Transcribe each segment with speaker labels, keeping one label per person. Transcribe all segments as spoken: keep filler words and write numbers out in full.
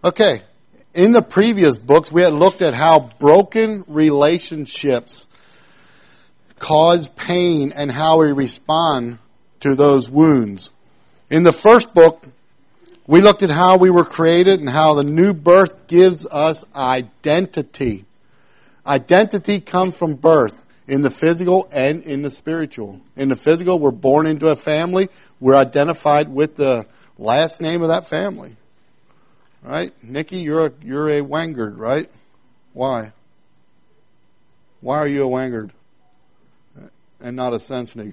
Speaker 1: Okay, in the previous books, we had looked at how broken relationships cause pain and how we respond to those wounds. In the first book, we looked at how we were created and how the new birth gives us identity. Identity comes from birth in the physical and in the spiritual. In the physical, we're born into a family. We're identified with the last name of that family. Right? Nikki, you're a, you're a Wangard, right? Why? Why are you a Wangard and not a Sensnig?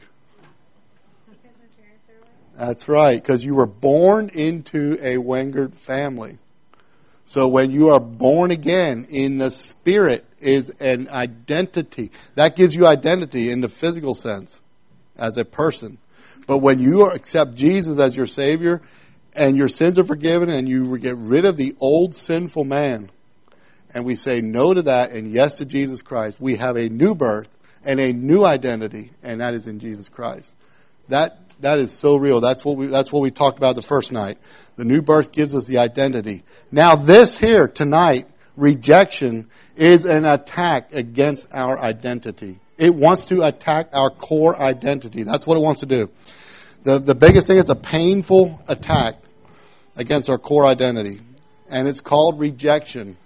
Speaker 1: That's right, because you were born into a Wangard family. So when you are born again in the spirit is an identity. That gives you identity in the physical sense as a person. But when you accept Jesus as your Savior and your sins are forgiven and you get rid of the old sinful man and we say no to that and yes to Jesus Christ, we have a new birth and a new identity, and that is in Jesus Christ. That That is so real. That's what we that's what we talked about the first night. The new birth gives us the identity. Now this here tonight, rejection, is an attack against our identity. It wants to attack our core identity. That's what it wants to do. The the biggest thing is a painful attack against our core identity. And it's called rejection.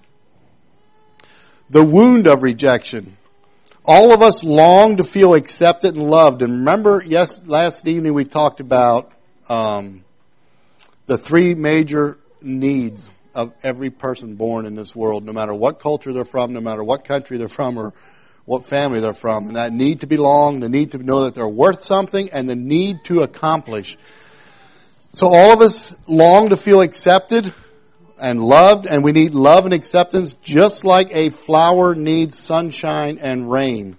Speaker 1: The wound of rejection. All of us long to feel accepted and loved. And remember, yes, last evening we talked about um, the three major needs of every person born in this world, no matter what culture they're from, no matter what country they're from, or what family they're from. And that need to belong, the need to know that they're worth something, and the need to accomplish. So all of us long to feel accepted and loved, and we need love and acceptance just like a flower needs sunshine and rain.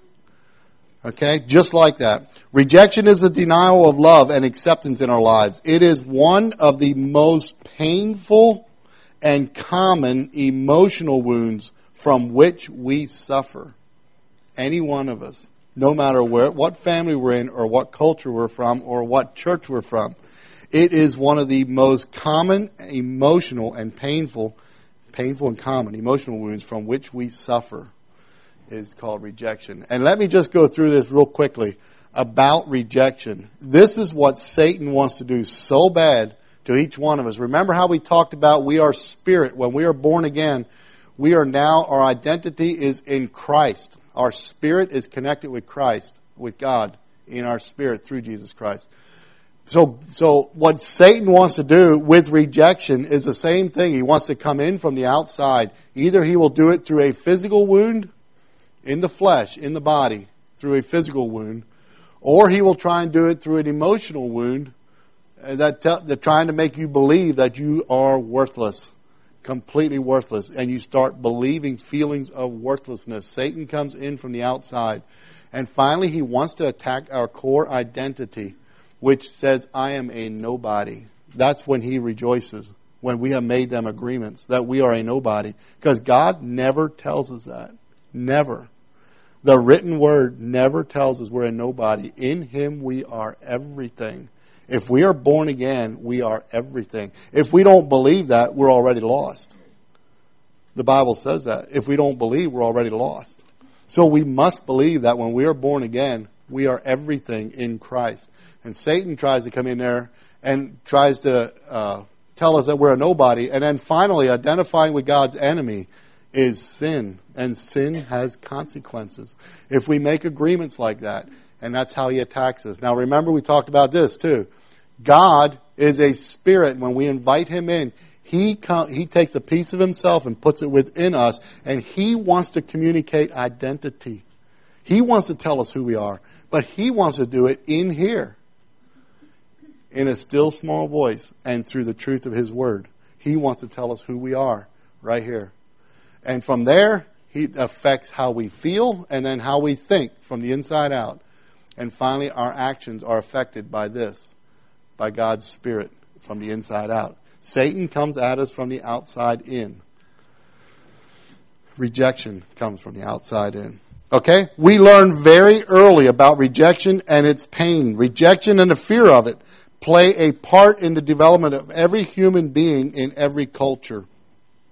Speaker 1: Okay? Just like that. Rejection is a denial of love and acceptance in our lives. It is one of the most painful and common emotional wounds from which we suffer. Any one of us. No matter where, what family we're in, or what culture we're from, or what church we're from. It is one of the most common emotional and painful, painful and common emotional wounds from which we suffer. Is called rejection. And let me just go through this real quickly about rejection. This is what Satan wants to do so bad to each one of us. Remember how we talked about we are spirit. When we are born again, we are now, our identity is in Christ. Our spirit is connected with Christ, with God, in our spirit through Jesus Christ. So, so what Satan wants to do with rejection is the same thing. He wants to come in from the outside. Either he will do it through a physical wound in the flesh, in the body, through a physical wound, or he will try and do it through an emotional wound that te- that trying to make you believe that you are worthless, completely worthless, and you start believing feelings of worthlessness. Satan comes in from the outside, and finally he wants to attack our core identity, which says, I am a nobody. That's when he rejoices, when we have made them agreements that we are a nobody. Because God never tells us that. Never. The written word never tells us we're a nobody. In him we are everything. If we are born again, we are everything. If we don't believe that, we're already lost. The Bible says that. If we don't believe, we're already lost. So we must believe that when we are born again, we are everything in Christ. And Satan tries to come in there and tries to uh, tell us that we're a nobody. And then finally, identifying with God's enemy is sin. And sin has consequences. If we make agreements like that, and that's how he attacks us. Now remember, we talked about this too. God is a spirit. When we invite him in, he com- he takes a piece of himself and puts it within us. And he wants to communicate identity. He wants to tell us who we are. But he wants to do it in here. In a still small voice and through the truth of his word. He wants to tell us who we are right here. And from there, he affects how we feel and then how we think from the inside out. And finally, our actions are affected by this, by God's Spirit from the inside out. Satan comes at us from the outside in. Rejection comes from the outside in. Okay? We learn very early about rejection and its pain. Rejection and the fear of it play a part in the development of every human being in every culture.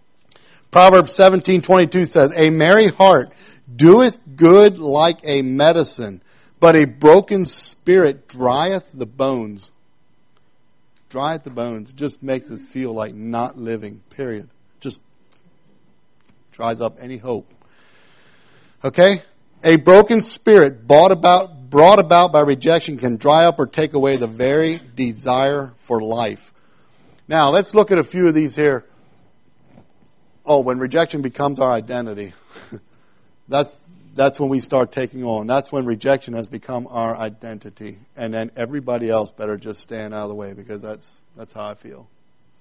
Speaker 1: Proverbs seventeen twenty-two says, a merry heart doeth good like a medicine, but a broken spirit drieth the bones. Drieth the bones. It just makes us feel like not living, period. Just dries up any hope. Okay? A broken spirit brought about, brought about by rejection can dry up or take away the very desire for life. Now, let's look at a few of these here. Oh, when rejection becomes our identity. that's that's when we start taking on. That's when rejection has become our identity. And then everybody else better just stand out of the way, because that's that's how I feel.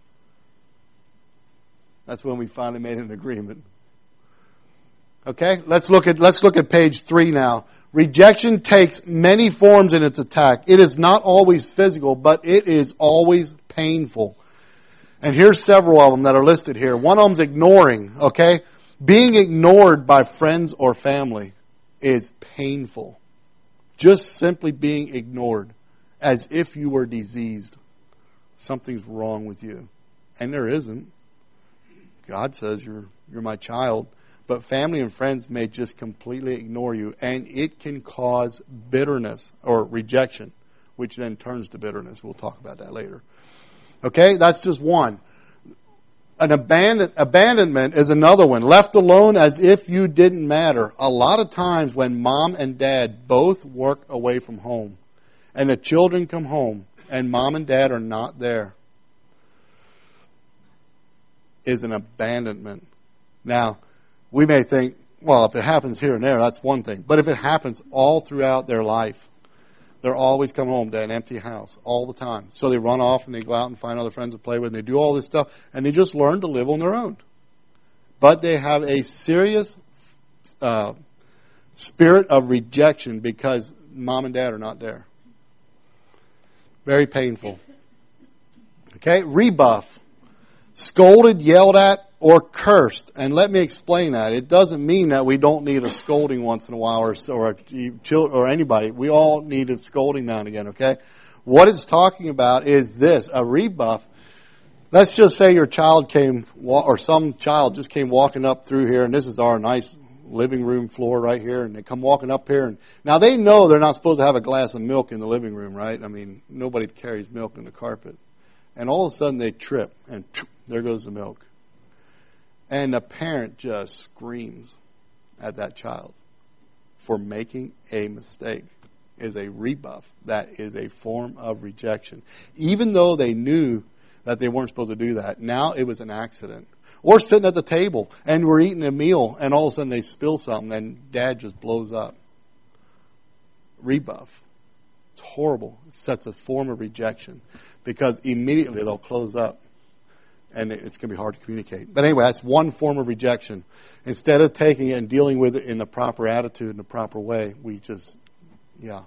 Speaker 1: That's when we finally made an agreement. Okay, let's look at let's look at page three now. Rejection takes many forms in its attack. It is not always physical, but it is always painful. And here's several of them that are listed here. One of them's ignoring, okay? Being ignored by friends or family is painful. Just simply being ignored, as if you were diseased. Something's wrong with you. And there isn't. God says you're you're my child. But family and friends may just completely ignore you. And it can cause bitterness or rejection, which then turns to bitterness. We'll talk about that later. Okay, that's just one. An abandon, abandonment is another one. Left alone as if you didn't matter. A lot of times when mom and dad both work away from home and the children come home and mom and dad are not there, is an abandonment. Now, we may think, well, if it happens here and there, that's one thing. But if it happens all throughout their life, they're always coming home to an empty house all the time. So they run off and they go out and find other friends to play with, and they do all this stuff, and they just learn to live on their own. But they have a serious uh, spirit of rejection because mom and dad are not there. Very painful. Okay, rebuff. Scolded, yelled at, or cursed. And let me explain that. It doesn't mean that we don't need a scolding once in a while, or or, a, or anybody. We all need a scolding now and again, okay? What it's talking about is this, a rebuff. Let's just say your child came, or some child just came walking up through here, and this is our nice living room floor right here, and they come walking up here. And now they know they're not supposed to have a glass of milk in the living room, right? I mean, nobody carries milk in the carpet. And all of a sudden they trip, and there goes the milk. And the parent just screams at that child for making a mistake. Is a rebuff. That is a form of rejection. Even though they knew that they weren't supposed to do that, now it was an accident. Or sitting at the table and we're eating a meal and all of a sudden they spill something and dad just blows up. Rebuff. It's horrible. It sets a form of rejection because immediately they'll close up. And it's going to be hard to communicate. But anyway, that's one form of rejection. Instead of taking it and dealing with it in the proper attitude, in the proper way, we just, yeah.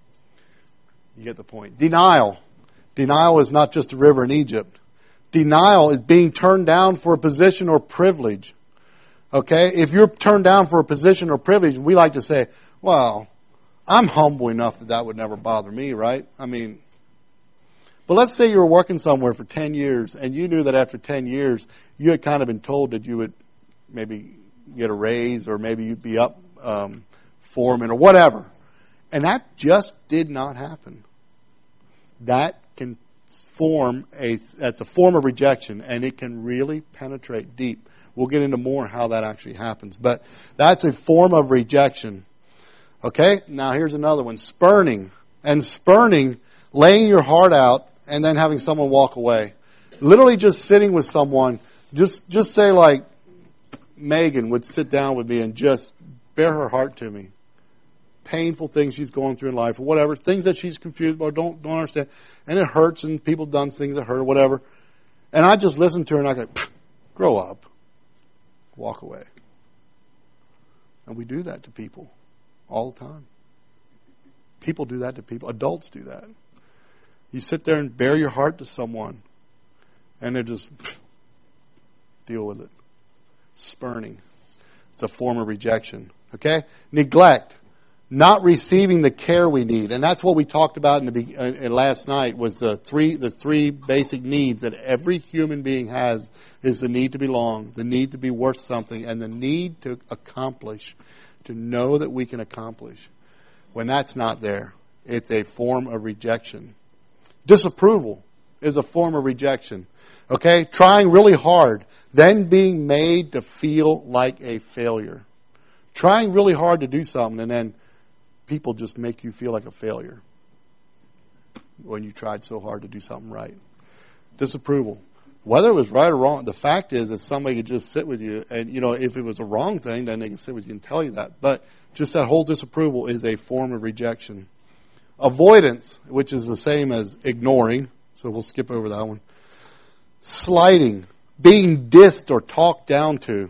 Speaker 1: You get the point. Denial. Denial is not just a river in Egypt. Denial is being turned down for a position or privilege. Okay? If you're turned down for a position or privilege, we like to say, well, I'm humble enough that that would never bother me, right? I mean, but let's say you were working somewhere for ten years and you knew that after ten years you had kind of been told that you would maybe get a raise or maybe you'd be up um, foreman or whatever. And that just did not happen. That can form a, that's a form of rejection and it can really penetrate deep. We'll get into more how that actually happens. But that's a form of rejection. Okay, now here's another one. Spurning. And spurning, laying your heart out and then having someone walk away. Literally just sitting with someone, just just say like Megan would sit down with me and just bare her heart to me. Painful things she's going through in life or whatever, things that she's confused about, don't don't understand. And it hurts and people done things that hurt or whatever. And I just listen to her and I go, grow up. Walk away. And we do that to people all the time. People do that to people. Adults do that. You sit there and bare your heart to someone, and they just pff, deal with it. Spurning. It's a form of rejection. Okay? Neglect. not receiving the care we need. And that's what we talked about in the uh, last night was the three the three basic needs that every human being has is the need to belong, the need to be worth something, and the need to accomplish, to know that we can accomplish. When that's not there, it's a form of rejection. Disapproval is a form of rejection. Okay? Trying really hard, then being made to feel like a failure. Trying really hard to do something and then people just make you feel like a failure when you tried so hard to do something right. Disapproval. Whether it was right or wrong, the fact is if somebody could just sit with you, and you know, if it was a wrong thing, then they can sit with you and tell you that. But just that whole disapproval is a form of rejection. Avoidance, which is the same as ignoring, so we'll skip over that one. Slighting, being dissed or talked down to.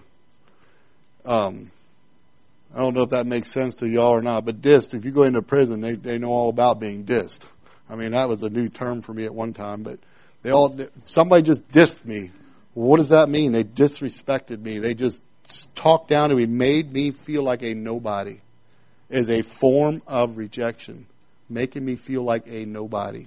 Speaker 1: Um, I don't know if that makes sense to y'all or not, but dissed, if you go into prison, they, they know all about being dissed. I mean, that was a new term for me at one time, but they all, somebody just dissed me. Well, what does that mean? They disrespected me. They just talked down to me, made me feel like a nobody. Is a form of rejection, making me feel like a nobody.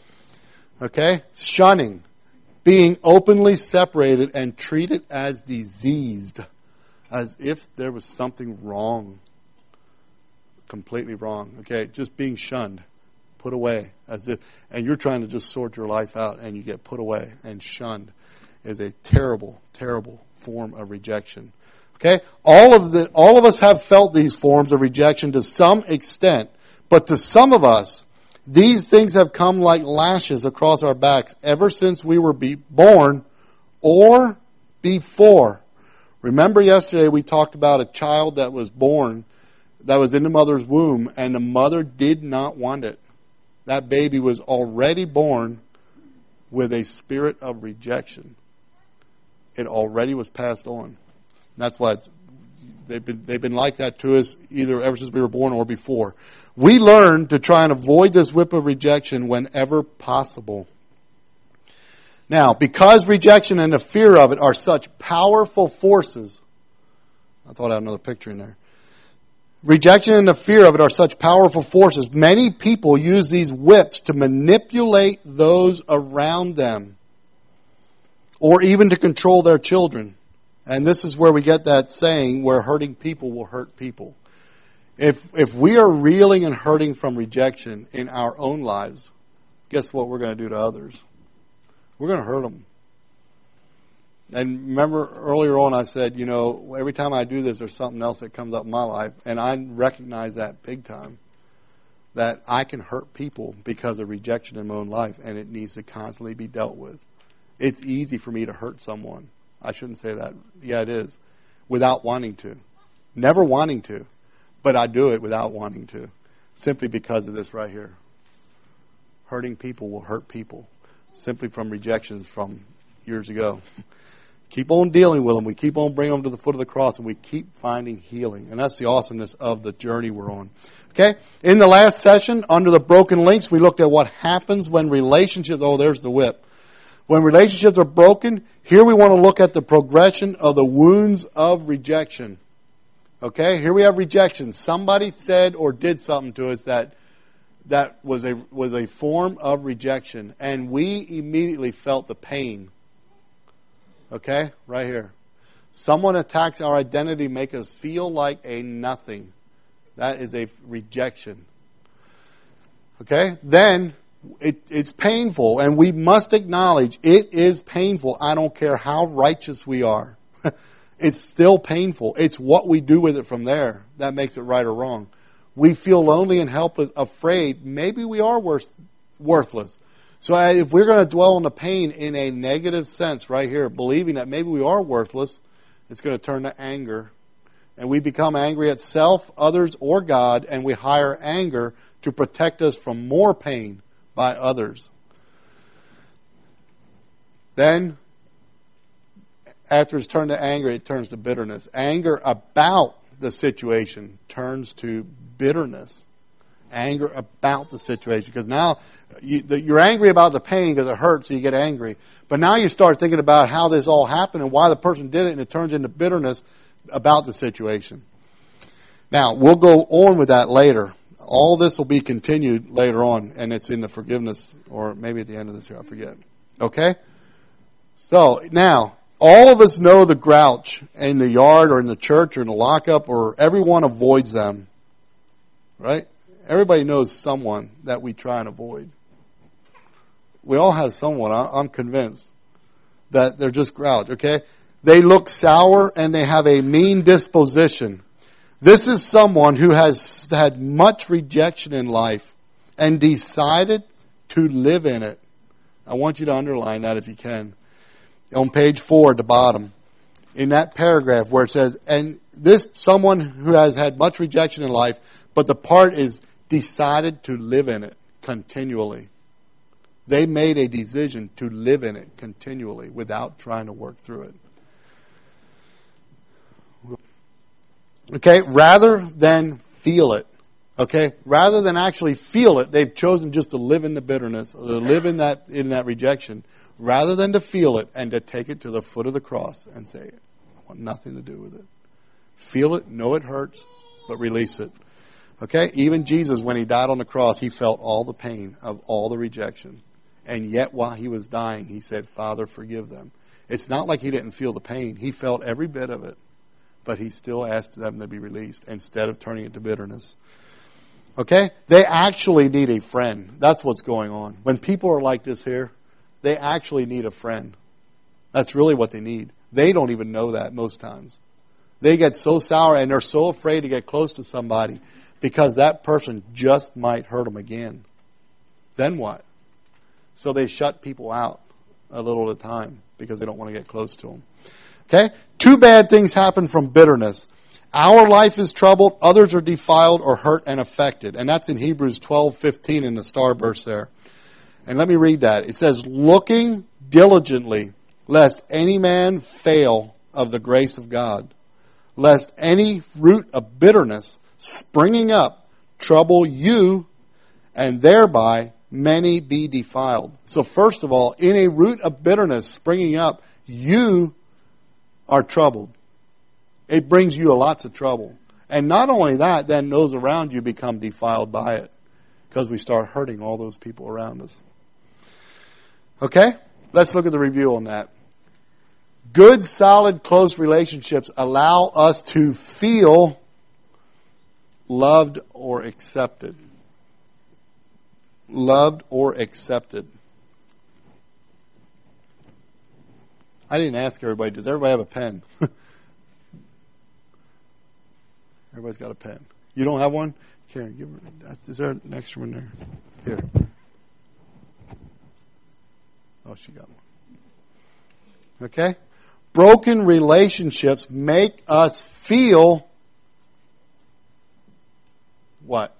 Speaker 1: Okay? Shunning, being openly separated and treated as diseased. As if there was something wrong. Completely wrong. Okay, just being shunned. Put away. As if, and you're trying to just sort your life out and you get put away and shunned is a terrible, terrible form of rejection. Okay? All of the all of us have felt these forms of rejection to some extent. But to some of us, these things have come like lashes across our backs ever since we were be born or before. Remember yesterday we talked about a child that was born, that was in the mother's womb, and the mother did not want it. That baby was already born with a spirit of rejection. It already was passed on. And that's why it's, they've been they've been like that to us either ever since we were born or before. We learn to try and avoid this whip of rejection whenever possible. Now, because rejection and the fear of it are such powerful forces, I thought I had another picture in there. Rejection and the fear of it are such powerful forces. Many people use these whips to manipulate those around them or even to control their children. And this is where we get that saying where hurting people will hurt people. If, if we are reeling and hurting from rejection in our own lives, guess what we're going to do to others? We're going to hurt them. And remember earlier on I said, you know, every time I do this, there's something else that comes up in my life. And I recognize that big time. That I can hurt people because of rejection in my own life. And it needs to constantly be dealt with. It's easy for me to hurt someone. I shouldn't say that. Yeah, it is. Without wanting to. Never wanting to. But I do it without wanting to. Simply because of this right here. Hurting people will hurt people. Simply from rejections from years ago. Keep on dealing with them. We keep on bringing them to the foot of the cross, and we keep finding healing. And that's the awesomeness of the journey we're on. Okay? In the last session, under the broken links, we looked at what happens when relationships... Oh, there's the whip. When relationships are broken, here we want to look at the progression of the wounds of rejection. Okay? Here we have rejection. Somebody said or did something to us that... That was a was a form of rejection. And we immediately felt the pain. Okay? Right here. Someone attacks our identity, make us feel like a nothing. That is a rejection. Okay? Then, it, it's painful. And we must acknowledge it is painful. I don't care how righteous we are. It's still painful. It's what we do with it from there that makes it right or wrong. We feel lonely and helpless, afraid. Maybe we are worth, worthless. So if we're going to dwell on the pain in a negative sense right here, believing that maybe we are worthless, it's going to turn to anger. And we become angry at self, others, or God, and we hire anger to protect us from more pain by others. Then, after it's turned to anger, it turns to bitterness. Anger about the situation turns to bitterness. Anger about the situation. Because now you, the, you're angry about the pain because it hurts, so you get angry. But now you start thinking about how this all happened and why the person did it, and it turns into bitterness about the situation. Now, we'll go on with that later. All this will be continued later on, and it's in the forgiveness, or maybe at the end of this year, I forget. Okay? So, now, all of us know the grouch in the yard or in the church or in the lockup, or everyone avoids them. Right? Everybody knows someone that we try and avoid. We all have someone, I'm convinced, that they're just grouch, okay? They look sour and they have a mean disposition. This is someone who has had much rejection in life and decided to live in it. I want you to underline that if you can. On page four at the bottom, in that paragraph where it says, and this someone who has had much rejection in life, but the part is decided to live in it continually. They made a decision to live in it continually without trying to work through it. Okay, rather than feel it. Okay, rather than actually feel it, they've chosen just to live in the bitterness, or to live in that in that rejection, rather than to feel it and to take it to the foot of the cross and say, I want nothing to do with it. Feel it, know it hurts, but release it. Okay, even Jesus, when he died on the cross, he felt all the pain of all the rejection. And yet while he was dying, he said, Father, forgive them. It's not like he didn't feel the pain. He felt every bit of it. But he still asked them to be released instead of turning it to bitterness. Okay? They actually need a friend. That's what's going on. When people are like this here, they actually need a friend. That's really what they need. They don't even know that most times. They get so sour and they're so afraid to get close to somebody because that person just might hurt them again. Then what? So they shut people out a little at a time because they don't want to get close to them. Okay? Two bad things happen from bitterness. Our life is troubled, others are defiled or hurt and affected. And that's in Hebrews twelve fifteen in the starburst there. And let me read that. It says, looking diligently, lest any man fail of the grace of God, lest any root of bitterness springing up trouble you, and thereby many be defiled. So first of all, in a root of bitterness springing up, you are troubled. It brings you lots of trouble. And not only that, then those around you become defiled by it. Because we start hurting all those people around us. Okay? Let's look at the review on that. Good, solid, close relationships allow us to feel loved or accepted. Loved or accepted. I didn't ask everybody. Does everybody have a pen? Everybody's got a pen. You don't have one? Karen, give her. Is there an extra one there? Here. Oh, she got one. Okay? Broken relationships make us feel what?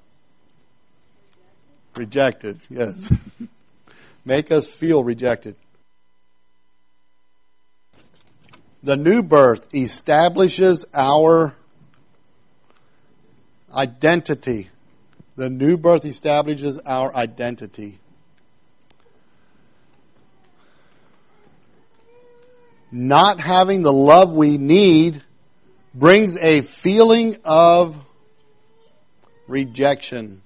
Speaker 1: Rejected. Yes. Make us feel rejected. The new birth establishes our identity. The new birth establishes our identity. Not having the love we need brings a feeling of rejection.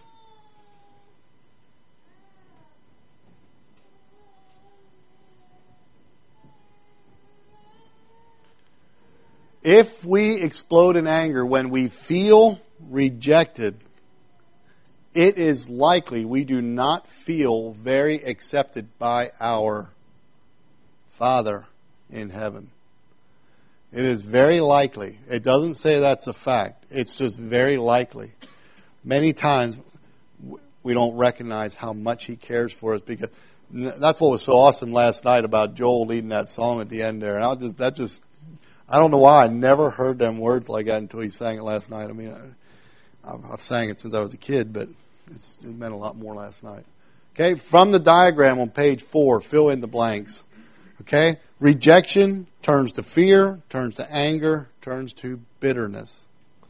Speaker 1: If we explode in anger when we feel rejected, it is likely we do not feel very accepted by our Father in heaven. It is very likely. It doesn't say that's a fact. It's just very likely. Many times we don't recognize how much He cares for us, because that's what was so awesome last night about Joel leading that song at the end there. And I just, that just, I don't know why I never heard them words like that until he sang it last night. I mean, I, I've sang it since I was a kid, but it's, it meant a lot more last night. Okay, from the diagram on page four, fill in the blanks. Okay, rejection turns to fear, turns to anger, turns to bitterness.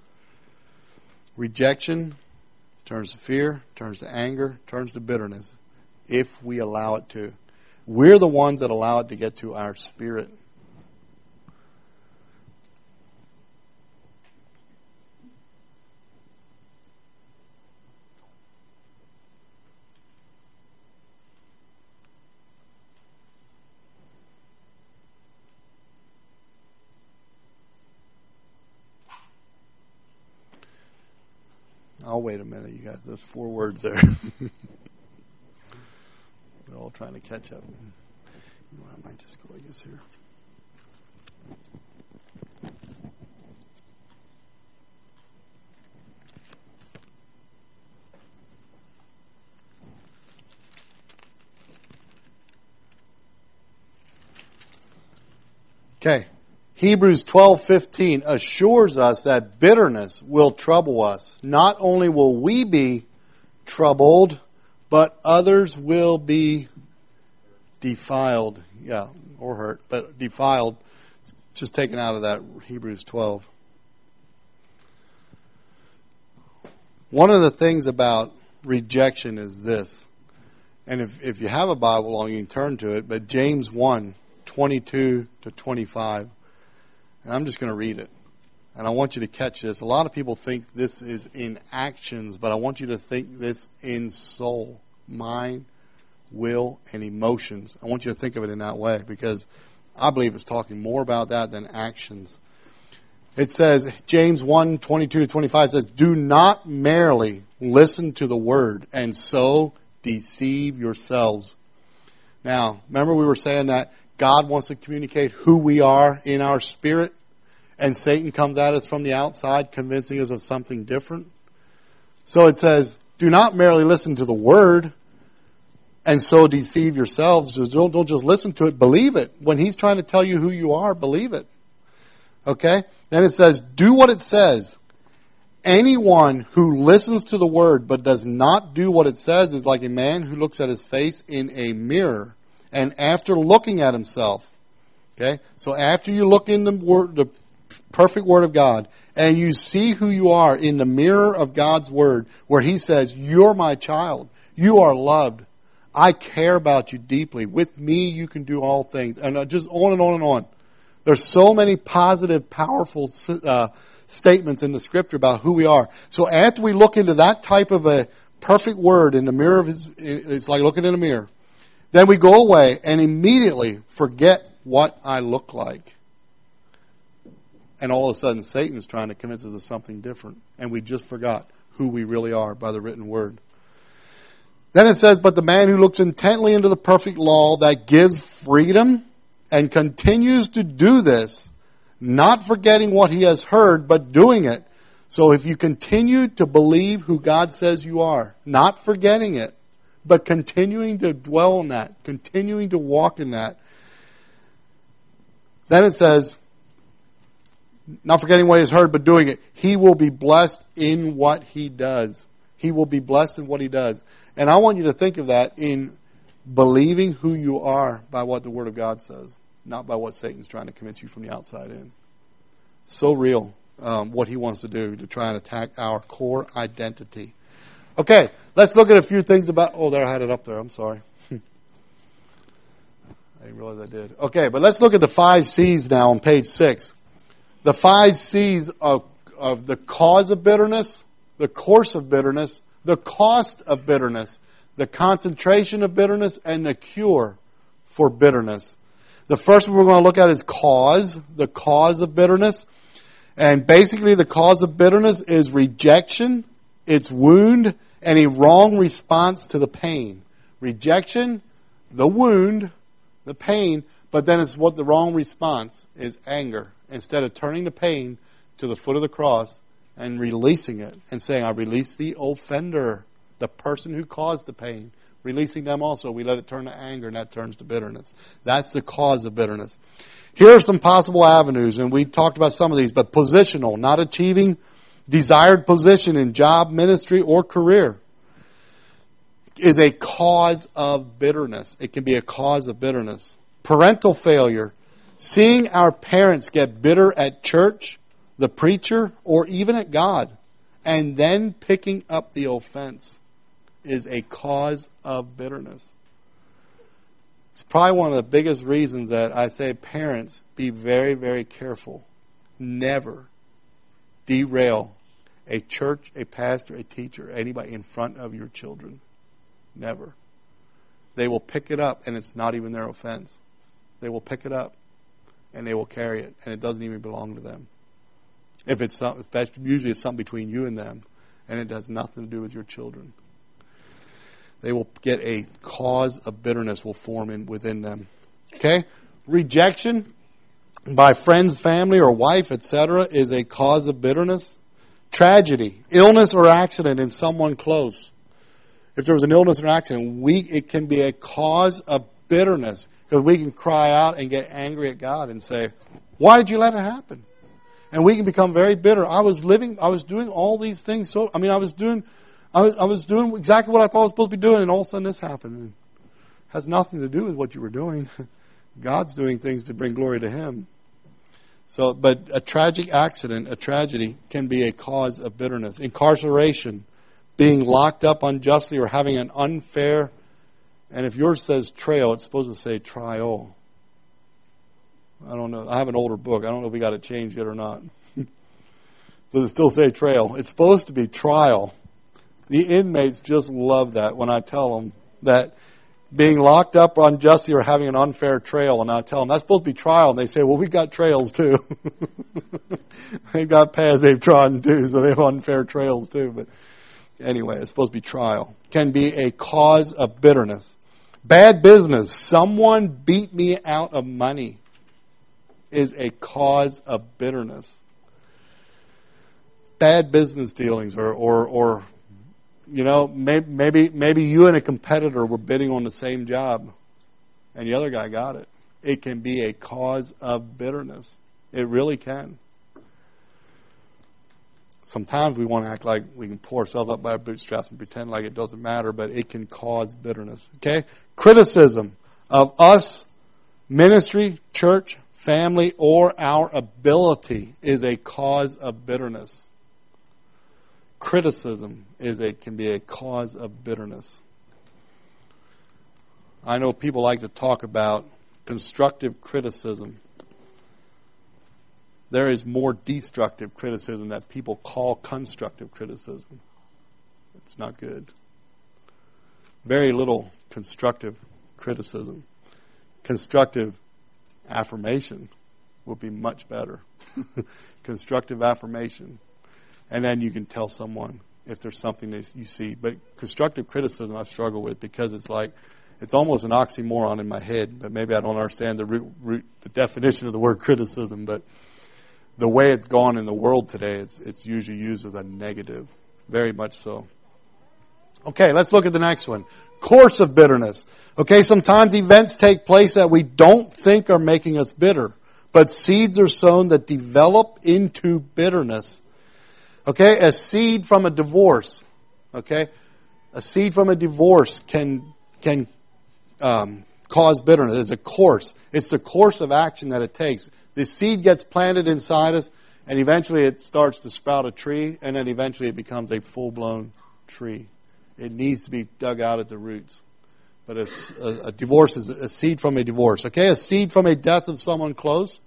Speaker 1: Rejection turns to fear, turns to anger, turns to bitterness, if we allow it to. We're the ones that allow it to get to our spirit. I'll wait a minute, you guys. There's four words there. We're all trying to catch up. You know, I might just go like this here. Okay. Hebrews twelve fifteen assures us that bitterness will trouble us. Not only will we be troubled, but others will be defiled. Yeah, or hurt, but defiled. Just taken out of that Hebrews twelve. One of the things about rejection is this. And if, if you have a Bible long, you can turn to it. But James one, twenty-two to twenty-five. And I'm just going to read it. And I want you to catch this. A lot of people think this is in actions, but I want you to think this in soul, mind, will, and emotions. I want you to think of it in that way because I believe it's talking more about that than actions. It says, James one, twenty-two to twenty-five says, do not merely listen to the word and so deceive yourselves. Now, remember we were saying that God wants to communicate who we are in our spirit, and Satan comes at us from the outside, convincing us of something different. So it says, do not merely listen to the word and so deceive yourselves. Just don't, don't just listen to it, believe it. When he's trying to tell you who you are, believe it. Okay? Then it says, do what it says. Anyone who listens to the word but does not do what it says is like a man who looks at his face in a mirror. And after looking at himself, okay, so after you look in the word, the perfect word of God, and you see who you are in the mirror of God's word, where he says, you're my child, you are loved, I care about you deeply, with me you can do all things, and just on and on and on. There's so many positive, powerful uh, statements in the scripture about who we are. So after we look into that type of a perfect word in the mirror of his, it's like looking in a mirror. Then we go away and immediately forget what I look like. And all of a sudden, Satan is trying to convince us of something different. And we just forgot who we really are by the written word. Then it says, but the man who looks intently into the perfect law that gives freedom and continues to do this, not forgetting what he has heard, but doing it. So if you continue to believe who God says you are, not forgetting it, but continuing to dwell in that, continuing to walk in that. Then it says, not forgetting what he has heard, but doing it. He will be blessed in what he does. He will be blessed in what he does. And I want you to think of that in believing who you are by what the Word of God says, not by what Satan's trying to convince you from the outside in. So real, um, what he wants to do to try and attack our core identity. Okay, let's look at a few things about... Oh, there, I had it up there. I'm sorry. I didn't realize I did. Okay, but let's look at the five C's now on page six. The five C's of, of the cause of bitterness, the course of bitterness, the cost of bitterness, the concentration of bitterness, and the cure for bitterness. The first one we're going to look at is cause, the cause of bitterness. And basically the cause of bitterness is rejection, its wound, and a wrong response to the pain. Rejection, the wound, the pain, but then it's what the wrong response is anger. Instead of turning the pain to the foot of the cross and releasing it and saying, I release the offender, the person who caused the pain. Releasing them also, we let it turn to anger, and that turns to bitterness. That's the cause of bitterness. Here are some possible avenues, and we talked about some of these, but positional, not achieving desired position in job, ministry, or career is a cause of bitterness. It can be a cause of bitterness. Parental failure, seeing our parents get bitter at church, the preacher, or even at God, and then picking up the offense is a cause of bitterness. It's probably one of the biggest reasons that I say, parents, be very, very careful. Never derail a church, a pastor, a teacher, anybody in front of your children. Never. They will pick it up, and it's not even their offense. They will pick it up, and they will carry it, and it doesn't even belong to them. If it's some, usually it's something between you and them, and it has nothing to do with your children. They will get a cause of bitterness will form in within them. Okay? Rejection by friends, family, or wife, et cetera, is a cause of bitterness. Tragedy, illness or accident in someone close. If there was an illness or an accident, we it can be a cause of bitterness because we can cry out and get angry at God and say, "Why did you let it happen?" And we can become very bitter. I was living, I was doing all these things. So I mean, I was doing. I was, I was doing exactly what I thought I was supposed to be doing, and all of a sudden this happened. And it has nothing to do with what you were doing. God's doing things to bring glory to Him. So, but a tragic accident, a tragedy, can be a cause of bitterness. Incarceration, being locked up unjustly or having an unfair, and if yours says trail, it's supposed to say trial. I don't know. I have an older book. I don't know if we got it changed yet or not. Does it still say trail? It's supposed to be trial. The inmates just love that when I tell them that being locked up unjustly or having an unfair trail, and I tell them that's supposed to be trial, and they say, well, we've got trails too. They've got paths they've trodden too, so they have unfair trails too. But anyway, it's supposed to be trial. Can be a cause of bitterness. Bad business. Someone beat me out of money is a cause of bitterness. Bad business dealings or or, or You know, maybe, maybe maybe you and a competitor were bidding on the same job, and the other guy got it. It can be a cause of bitterness. It really can. Sometimes we want to act like we can pull ourselves up by our bootstraps and pretend like it doesn't matter, but it can cause bitterness. Okay? Criticism of us, ministry, church, family, or our ability is a cause of bitterness. Criticism is a can be a cause of bitterness. I know people like to talk about constructive criticism. There is more destructive criticism that people call constructive criticism. It's not good. Very little constructive criticism. Constructive affirmation would be much better. Constructive affirmation. And then you can tell someone if there's something that you see. But constructive criticism I struggle with because it's like, it's almost an oxymoron in my head. But maybe I don't understand the root, root, the definition of the word criticism. But the way it's gone in the world today, it's, it's usually used as a negative. Very much so. Okay, let's look at the next one. Course of bitterness. Okay, sometimes events take place that we don't think are making us bitter. But seeds are sown that develop into bitterness. Okay, a seed from a divorce. Okay, a seed from a divorce can can um, cause bitterness. It's a course. It's the course of action that it takes. The seed gets planted inside us, and eventually it starts to sprout a tree, and then eventually it becomes a full-blown tree. It needs to be dug out at the roots. But a, a, a divorce is a seed from a divorce. Okay, a seed from a death of someone close.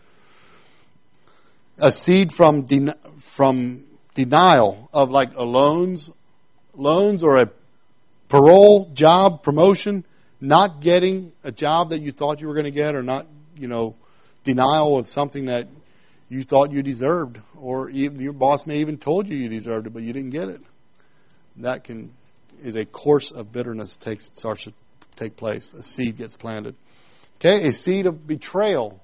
Speaker 1: A seed from den- from denial of like a loans, loans or a parole, job, promotion, not getting a job that you thought you were going to get, or not, you know, denial of something that you thought you deserved, or even your boss may even told you you deserved it, but you didn't get it. That can is a course of bitterness takes starts to take place. A seed gets planted. Okay, a seed of betrayal.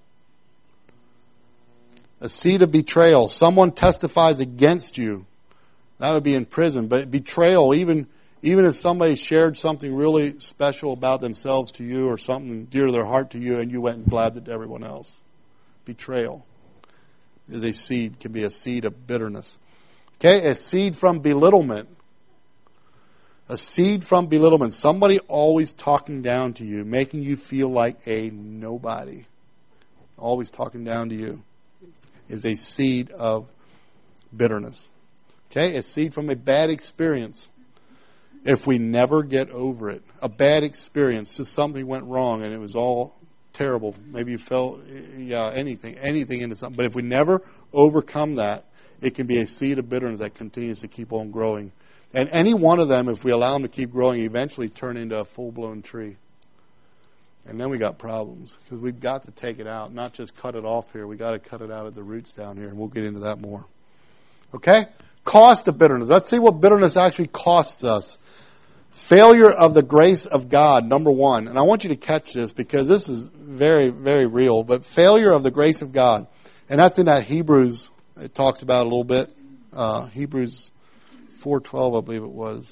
Speaker 1: A seed of betrayal. Someone testifies against you. That would be in prison. But betrayal, even even if somebody shared something really special about themselves to you, or something dear to their heart to you, and you went and blabbed it to everyone else. Betrayal is a seed, can be a seed of bitterness. Okay, a seed from belittlement. A seed from belittlement. Somebody always talking down to you, making you feel like a nobody. Always talking down to you. Is a seed of bitterness. Okay, a seed from a bad experience. If we never get over it, a bad experience, just something went wrong and it was all terrible. Maybe you felt, yeah, anything, anything into something. But if we never overcome that, it can be a seed of bitterness that continues to keep on growing. And any one of them, if we allow them to keep growing, eventually turn into a full-blown tree. And then we got problems, because we've got to take it out, not just cut it off here. We've got to cut it out at the roots down here, and we'll get into that more. Okay? Cost of bitterness. Let's see what bitterness actually costs us. Failure of the grace of God, number one. And I want you to catch this because this is very, very real. But failure of the grace of God. And that's in that Hebrews, it talks about a little bit. Uh, Hebrews four twelve, I believe it was.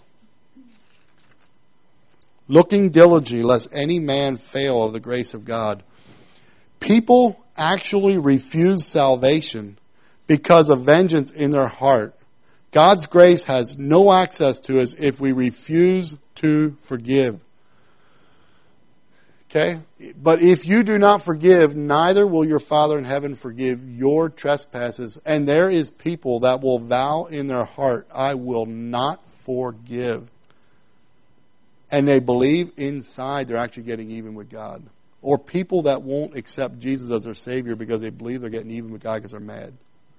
Speaker 1: Looking diligently, lest any man fail of the grace of God. People actually refuse salvation because of vengeance in their heart. God's grace has no access to us if we refuse to forgive. Okay? But if you do not forgive, neither will your Father in heaven forgive your trespasses. And there is people that will vow in their heart, I will not forgive. And they believe inside they're actually getting even with God. Or people that won't accept Jesus as their Savior because they believe they're getting even with God because they're mad.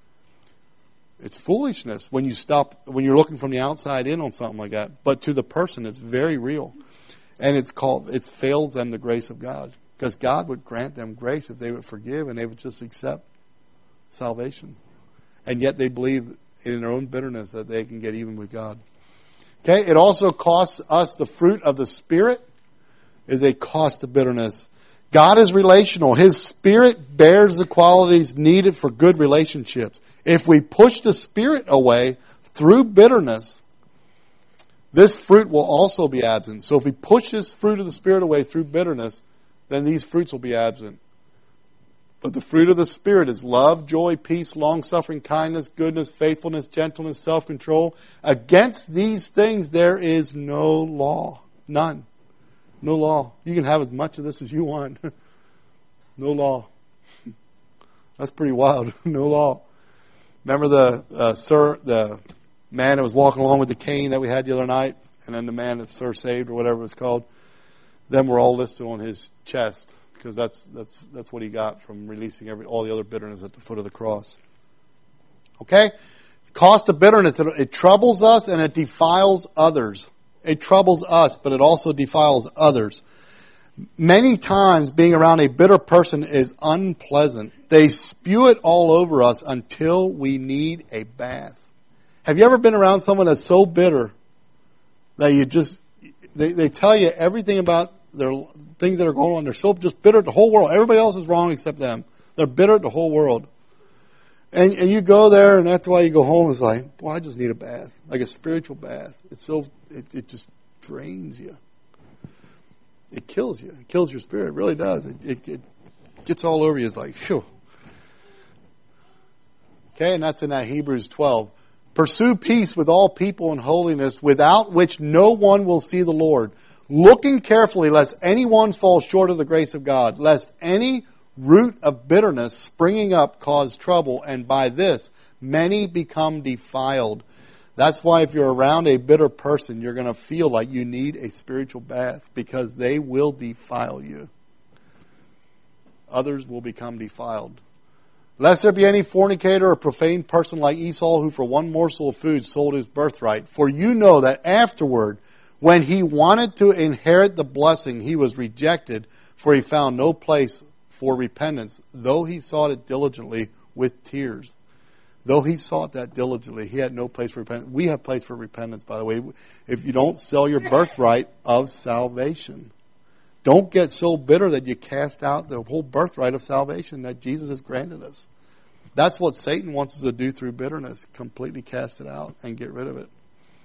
Speaker 1: It's foolishness when you stop, when you're looking from the outside in on something like that. But to the person, it's very real. And it's called, it fails them the grace of God. Because God would grant them grace if they would forgive and they would just accept salvation. And yet they believe in their own bitterness that they can get even with God. Okay, it also costs us the fruit of the Spirit is a cost of bitterness. God is relational. His Spirit bears the qualities needed for good relationships. If we push the Spirit away through bitterness, this fruit will also be absent. So if we push this fruit of the Spirit away through bitterness, then these fruits will be absent. But the fruit of the Spirit is love, joy, peace, long-suffering, kindness, goodness, faithfulness, gentleness, self-control. Against these things there is no law. None. No law. You can have as much of this as you want. No law. That's pretty wild. No law. Remember the uh, sir, the man that was walking along with the cane that we had the other night? And then the man that's Sir Saved or whatever it's called? Them were all listed on his chest. Because that's that's that's what he got from releasing every all the other bitterness at the foot of the cross. Okay? Cost of bitterness, it, it troubles us and it defiles others. It troubles us, but it also defiles others. Many times being around a bitter person is unpleasant. They spew it all over us until we need a bath. Have you ever been around someone that's so bitter that you just, they, they tell you everything about their things that are going on. They're so just bitter at the whole world. Everybody else is wrong except them. They're bitter at the whole world. And and you go there, and after a while you go home, it's like, boy, I just need a bath. Like a spiritual bath. It's so, it, it just drains you. It kills you. It kills your spirit. It really does. It, it, it gets all over you. It's like, phew. Okay, and that's in that Hebrews twelve. Pursue peace with all people and holiness, without which no one will see the Lord. Looking carefully, lest anyone fall short of the grace of God, lest any root of bitterness springing up cause trouble, and by this many become defiled. That's why if you're around a bitter person, you're going to feel like you need a spiritual bath, because they will defile you. Others will become defiled. Lest there be any fornicator or profane person like Esau, who for one morsel of food sold his birthright. For you know that afterward, when he wanted to inherit the blessing, he was rejected, for he found no place for repentance, though he sought it diligently with tears. Though he sought that diligently, he had no place for repentance. We have place for repentance, by the way, if you don't sell your birthright of salvation. Don't get so bitter that you cast out the whole birthright of salvation that Jesus has granted us. That's what Satan wants us to do through bitterness. Completely cast it out and get rid of it.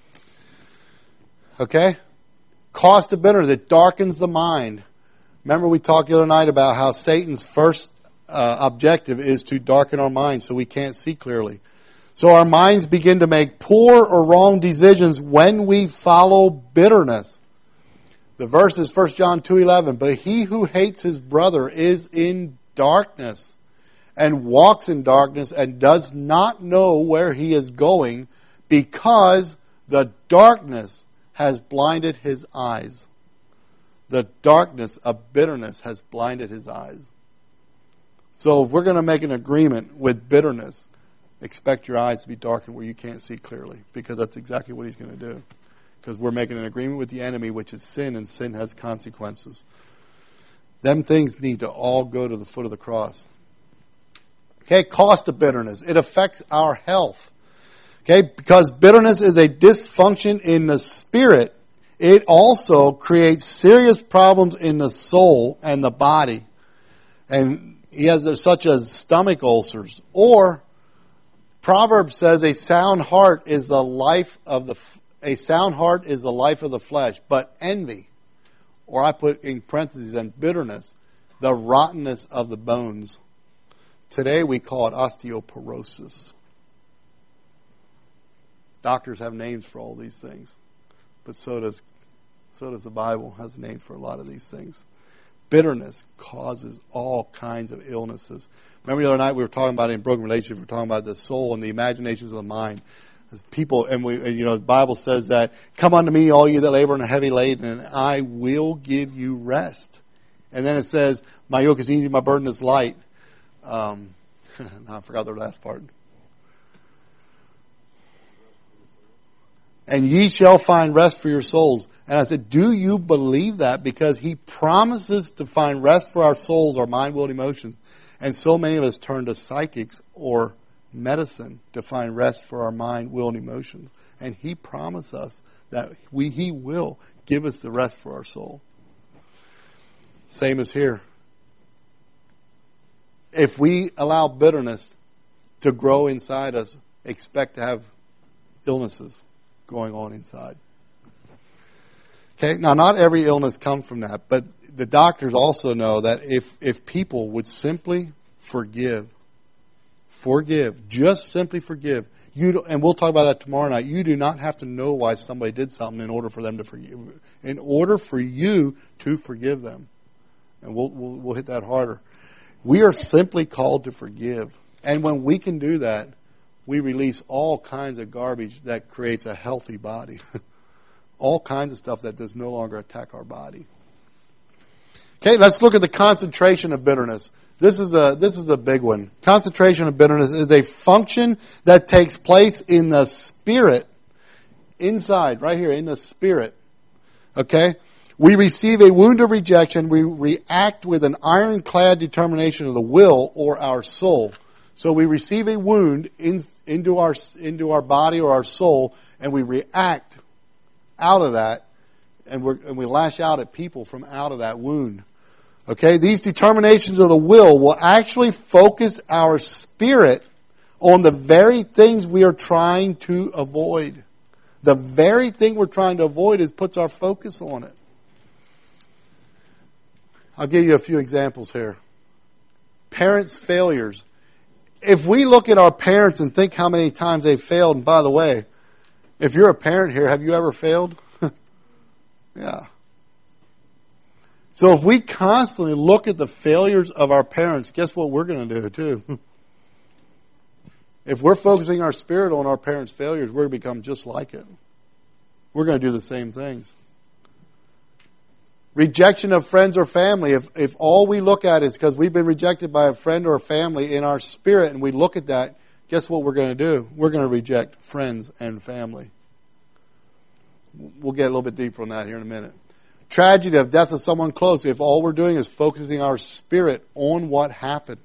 Speaker 1: Okay? Cost of bitterness. It darkens the mind. Remember we talked the other night about how Satan's first uh, objective is to darken our minds so we can't see clearly. So our minds begin to make poor or wrong decisions when we follow bitterness. The verse is First John two eleven. But he who hates his brother is in darkness and walks in darkness and does not know where he is going, because the darkness has blinded his eyes. The darkness of bitterness has blinded his eyes. So if we're going to make an agreement with bitterness, expect your eyes to be darkened where you can't see clearly, because that's exactly what he's going to do. Because we're making an agreement with the enemy, which is sin, and sin has consequences. Them things need to all go to the foot of the cross. Okay, cost of bitterness. It affects our health. Okay, because bitterness is a dysfunction in the spirit, it also creates serious problems in the soul and the body. And he has such as stomach ulcers. Or Proverbs says a sound heart is the life of the a sound heart is the life of the flesh, but envy, or I put in parentheses, and bitterness, the rottenness of the bones. Today we call it osteoporosis. Doctors have names for all these things, but so does so does the Bible has a name for a lot of these things. Bitterness causes all kinds of illnesses. Remember the other night we were talking about it in broken relationships. We were talking about the soul and the imaginations of the mind. As people, and we, you know, the Bible says that, "Come unto me, all you that labor and are heavy laden, and I will give you rest." And then it says, "My yoke is easy, my burden is light." Um, I forgot the last part. And ye shall find rest for your souls. And I said, do you believe that? Because he promises to find rest for our souls, our mind, will, and emotions. And so many of us turn to psychics or medicine to find rest for our mind, will, and emotions. And he promised us that we, he will give us the rest for our soul. Same as here. If we allow bitterness to grow inside us, expect to have illnesses going on inside. Okay, now not every illness comes from that, but the doctors also know that if, if people would simply forgive, forgive, just simply forgive, you do, and we'll talk about that tomorrow night, you do not have to know why somebody did something in order for them to forgive, in order for you to forgive them. And we'll, we'll, we'll hit that harder. We are simply called to forgive. And when we can do that, we release all kinds of garbage that creates a healthy body. All kinds of stuff that does no longer attack our body. Okay, let's look at the concentration of bitterness. This is a this is a big one. Concentration of bitterness is a function that takes place in the spirit, inside, right here, in the spirit. Okay? We receive a wound of rejection. We react with an ironclad determination of the will or our soul. So we receive a wound in, into our into our body or our soul, and we react out of that, and, we're, and we lash out at people from out of that wound. Okay, these determinations of the will will actually focus our spirit on the very things we are trying to avoid. The very thing we're trying to avoid is puts our focus on it. I'll give you a few examples here. Parents' failures. If we look at our parents and think how many times they've failed, and by the way, if you're a parent here, have you ever failed? Yeah. So if we constantly look at the failures of our parents, guess what we're going to do too? If we're focusing our spirit on our parents' failures, we're going to become just like it. We're going to do the same things. Rejection of friends or family. If if all we look at is because we've been rejected by a friend or a family in our spirit, and we look at that, guess what we're going to do? We're going to reject friends and family. We'll get a little bit deeper on that here in a minute. Tragedy of death of someone close. If all we're doing is focusing our spirit on what happened,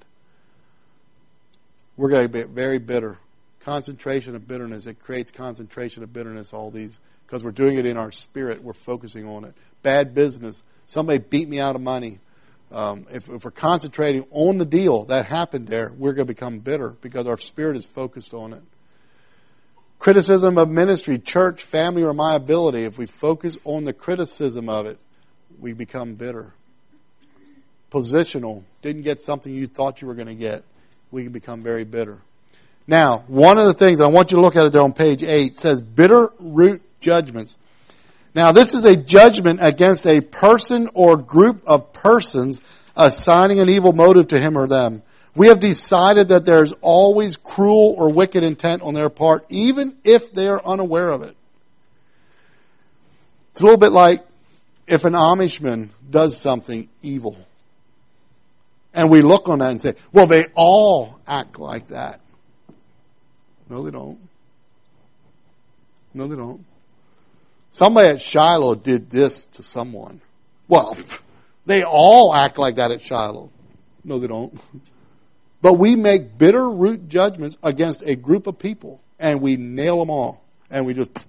Speaker 1: we're going to be very bitter. Concentration of bitterness. It creates concentration of bitterness, all these, because we're doing it in our spirit. We're focusing on it. Bad business. Somebody beat me out of money. Um, if, if we're concentrating on the deal that happened there, we're going to become bitter because our spirit is focused on it. Criticism of ministry, church, family, or my ability. If we focus on the criticism of it, we become bitter. Positional. Didn't get something you thought you were going to get. We can become very bitter. Now, one of the things, I want you to look at it there on page eight, says bitter root judgments. Now, this is a judgment against a person or group of persons assigning an evil motive to him or them. We have decided that there is always cruel or wicked intent on their part, even if they are unaware of it. It's a little bit like if an Amishman does something evil. And we look on that and say, well, they all act like that. No, they don't. No, they don't. Somebody at Shiloh did this to someone. Well, they all act like that at Shiloh. No, they don't. But we make bitter root judgments against a group of people. and we nail them all. And we just...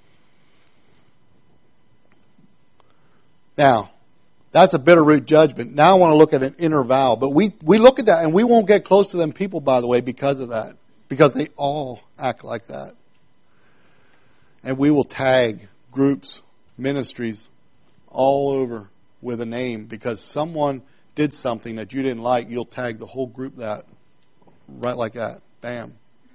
Speaker 1: Now, that's a bitter root judgment. Now I want to look at an inner vow. But we, we look at that, and we won't get close to them people, by the way, because of that. Because they all act like that. And we will tag groups, ministries, all over with a name. Because someone did something that you didn't like, you'll tag the whole group that. Right like that. Bam.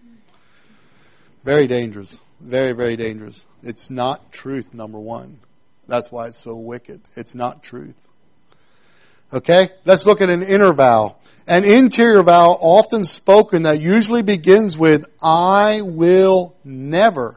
Speaker 1: Very dangerous. Very, very dangerous. It's not truth, number one. That's why it's so wicked. It's not truth. Okay? Let's look at an inner vow. An interior vow, often spoken, that usually begins with, I will never.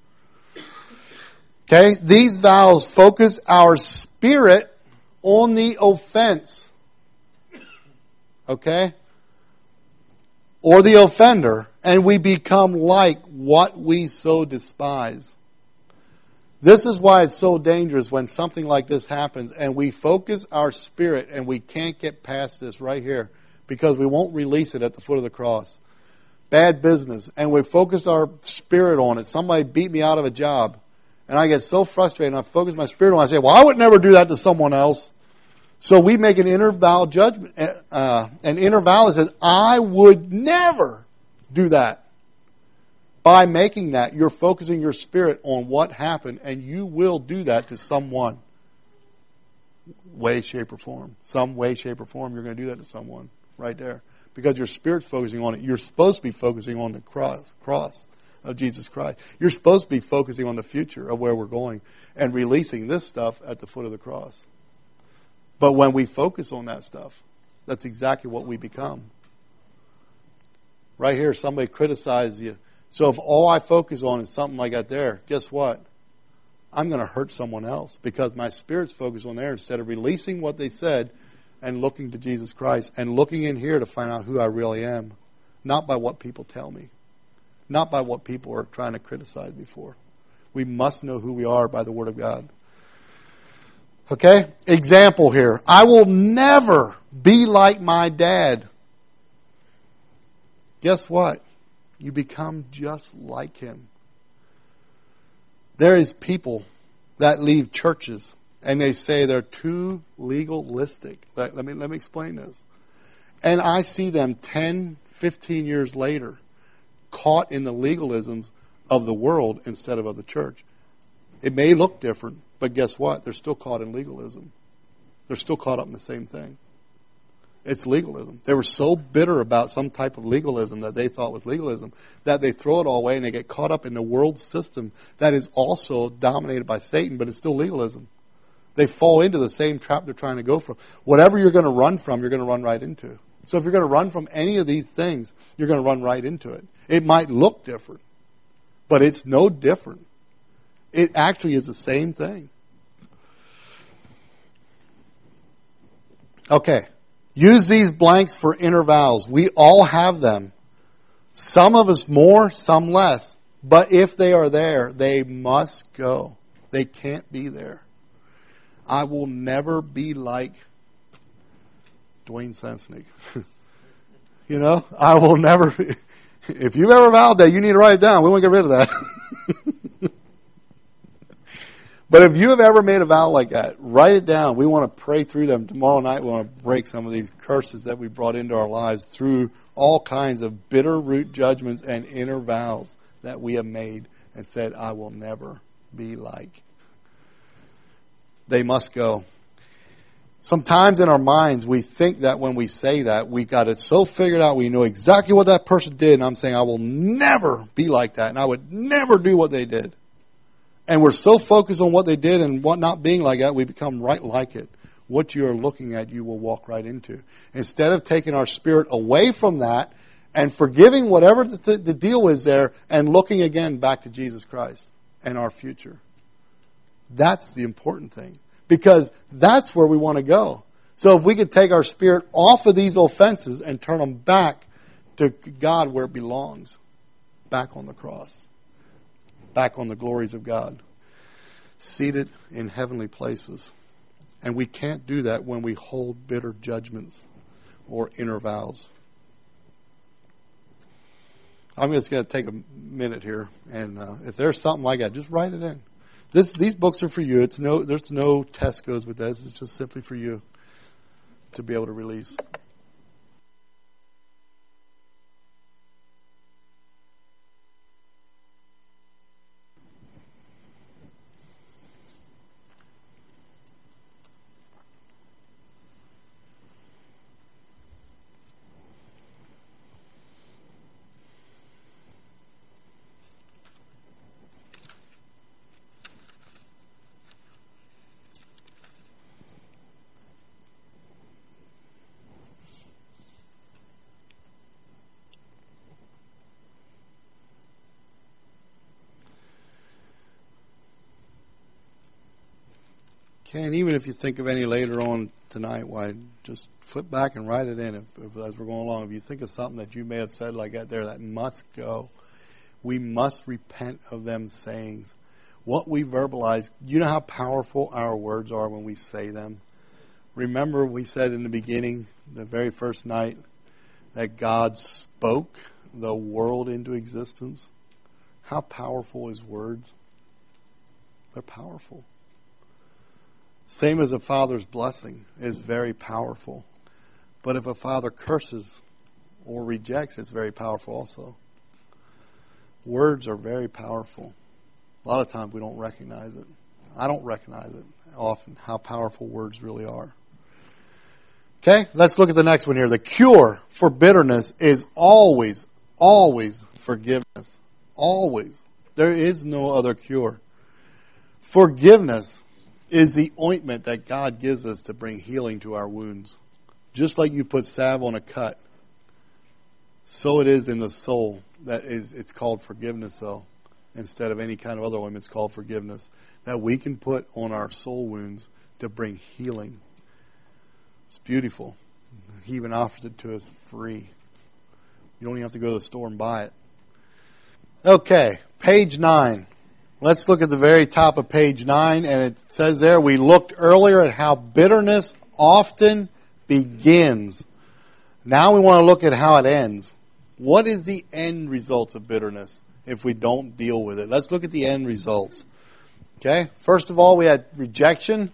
Speaker 1: Okay? These vows focus our spirit on the offense. Okay? Or the offender, and we become like what we so despise. This is why it's so dangerous when something like this happens and we focus our spirit and we can't get past this right here because we won't release it at the foot of the cross. Bad business. And we focus our spirit on it. Somebody beat me out of a job and I get so frustrated and I focus my spirit on it. I say, well, I would never do that to someone else. So we make an inner vow judgment. Uh, an inner vow that says, I would never do that. By making that, you're focusing your spirit on what happened, and you will do that to someone. Way, shape, or form. Some way, shape, or form, you're going to do that to someone right there. Because your spirit's focusing on it. You're supposed to be focusing on the cross, cross of Jesus Christ. You're supposed to be focusing on the future of where we're going and releasing this stuff at the foot of the cross. But when we focus on that stuff, that's exactly what we become. Right here, somebody criticizes you. So if all I focus on is something like that there, guess what? I'm going to hurt someone else because my spirit's focused on there instead of releasing what they said and looking to Jesus Christ and looking in here to find out who I really am. Not by what people tell me. Not by what people are trying to criticize me for. We must know who we are by the Word of God. Okay? Example here. I will never be like my dad. Guess what? You become just like him. There is people that leave churches and they say they're too legalistic. Let, let me let me explain this. And I see them ten, fifteen years later caught in the legalisms of the world instead of of the church. It may look different, but guess what? They're still caught in legalism. They're still caught up in the same thing. It's legalism. They were so bitter about some type of legalism that they thought was legalism that they throw it all away and they get caught up in the world system that is also dominated by Satan, but it's still legalism. They fall into the same trap they're trying to go from. Whatever you're going to run from, you're going to run right into. So if you're going to run from any of these things, you're going to run right into it. It might look different, but it's no different. It actually is the same thing. Okay. Use these blanks for inner vows. We all have them. Some of us more, some less. But if they are there, they must go. They can't be there. I will never be like Dwayne Sansonic. You know, I will never. If you've ever vowed that, you need to write it down. We won't get rid of that. But if you have ever made a vow like that, write it down. We want to pray through them. Tomorrow night we want to break some of these curses that we brought into our lives through all kinds of bitter root judgments and inner vows that we have made and said, I will never be like. They must go. Sometimes in our minds we think that when we say that, we got it so figured out, we know exactly what that person did, and I'm saying I will never be like that, and I would never do what they did. And we're so focused on what they did and what not being like that, we become right like it. What you are looking at, you will walk right into. Instead of taking our spirit away from that and forgiving whatever the, th- the deal is there and looking again back to Jesus Christ and our future. That's the important thing. Because that's where we want to go. So if we could take our spirit off of these offenses and turn them back to God where it belongs, back on the cross. Back on the glories of God, seated in heavenly places. And we can't do that when we hold bitter judgments or inner vows. I'm just going to take a minute here, and uh, if there's something like that, just write it in. This these books are for you. It's no there's no test goes with this. It's just simply for you to be able to release. Okay, and even if you think of any later on tonight, why just flip back and write it in if, if, as we're going along. If you think of something that you may have said like that there, that must go. We must repent of them sayings. What we verbalize, you know how powerful our words are when we say them? Remember we said in the beginning, the very first night, that God spoke the world into existence? How powerful is words? They're powerful. Same as a father's blessing is very powerful. But if a father curses or rejects, it's very powerful also. Words are very powerful. A lot of times we don't recognize it. I don't recognize it often, how powerful words really are. Okay, let's look at the next one here. The cure for bitterness is always, always forgiveness. Always. There is no other cure. Forgiveness is the ointment that God gives us to bring healing to our wounds. Just like you put salve on a cut, so it is in the soul. That is, it's called forgiveness, though. Instead of any kind of other ointment, it's called forgiveness. That we can put on our soul wounds to bring healing. It's beautiful. He even offers it to us free. You don't even have to go to the store and buy it. Okay, page nine. Let's look at the very top of page nine, and it says there, we looked earlier at how bitterness often begins. Now we want to look at how it ends. What is the end result of bitterness if we don't deal with it? Let's look at the end results. Okay, first of all, we had rejection.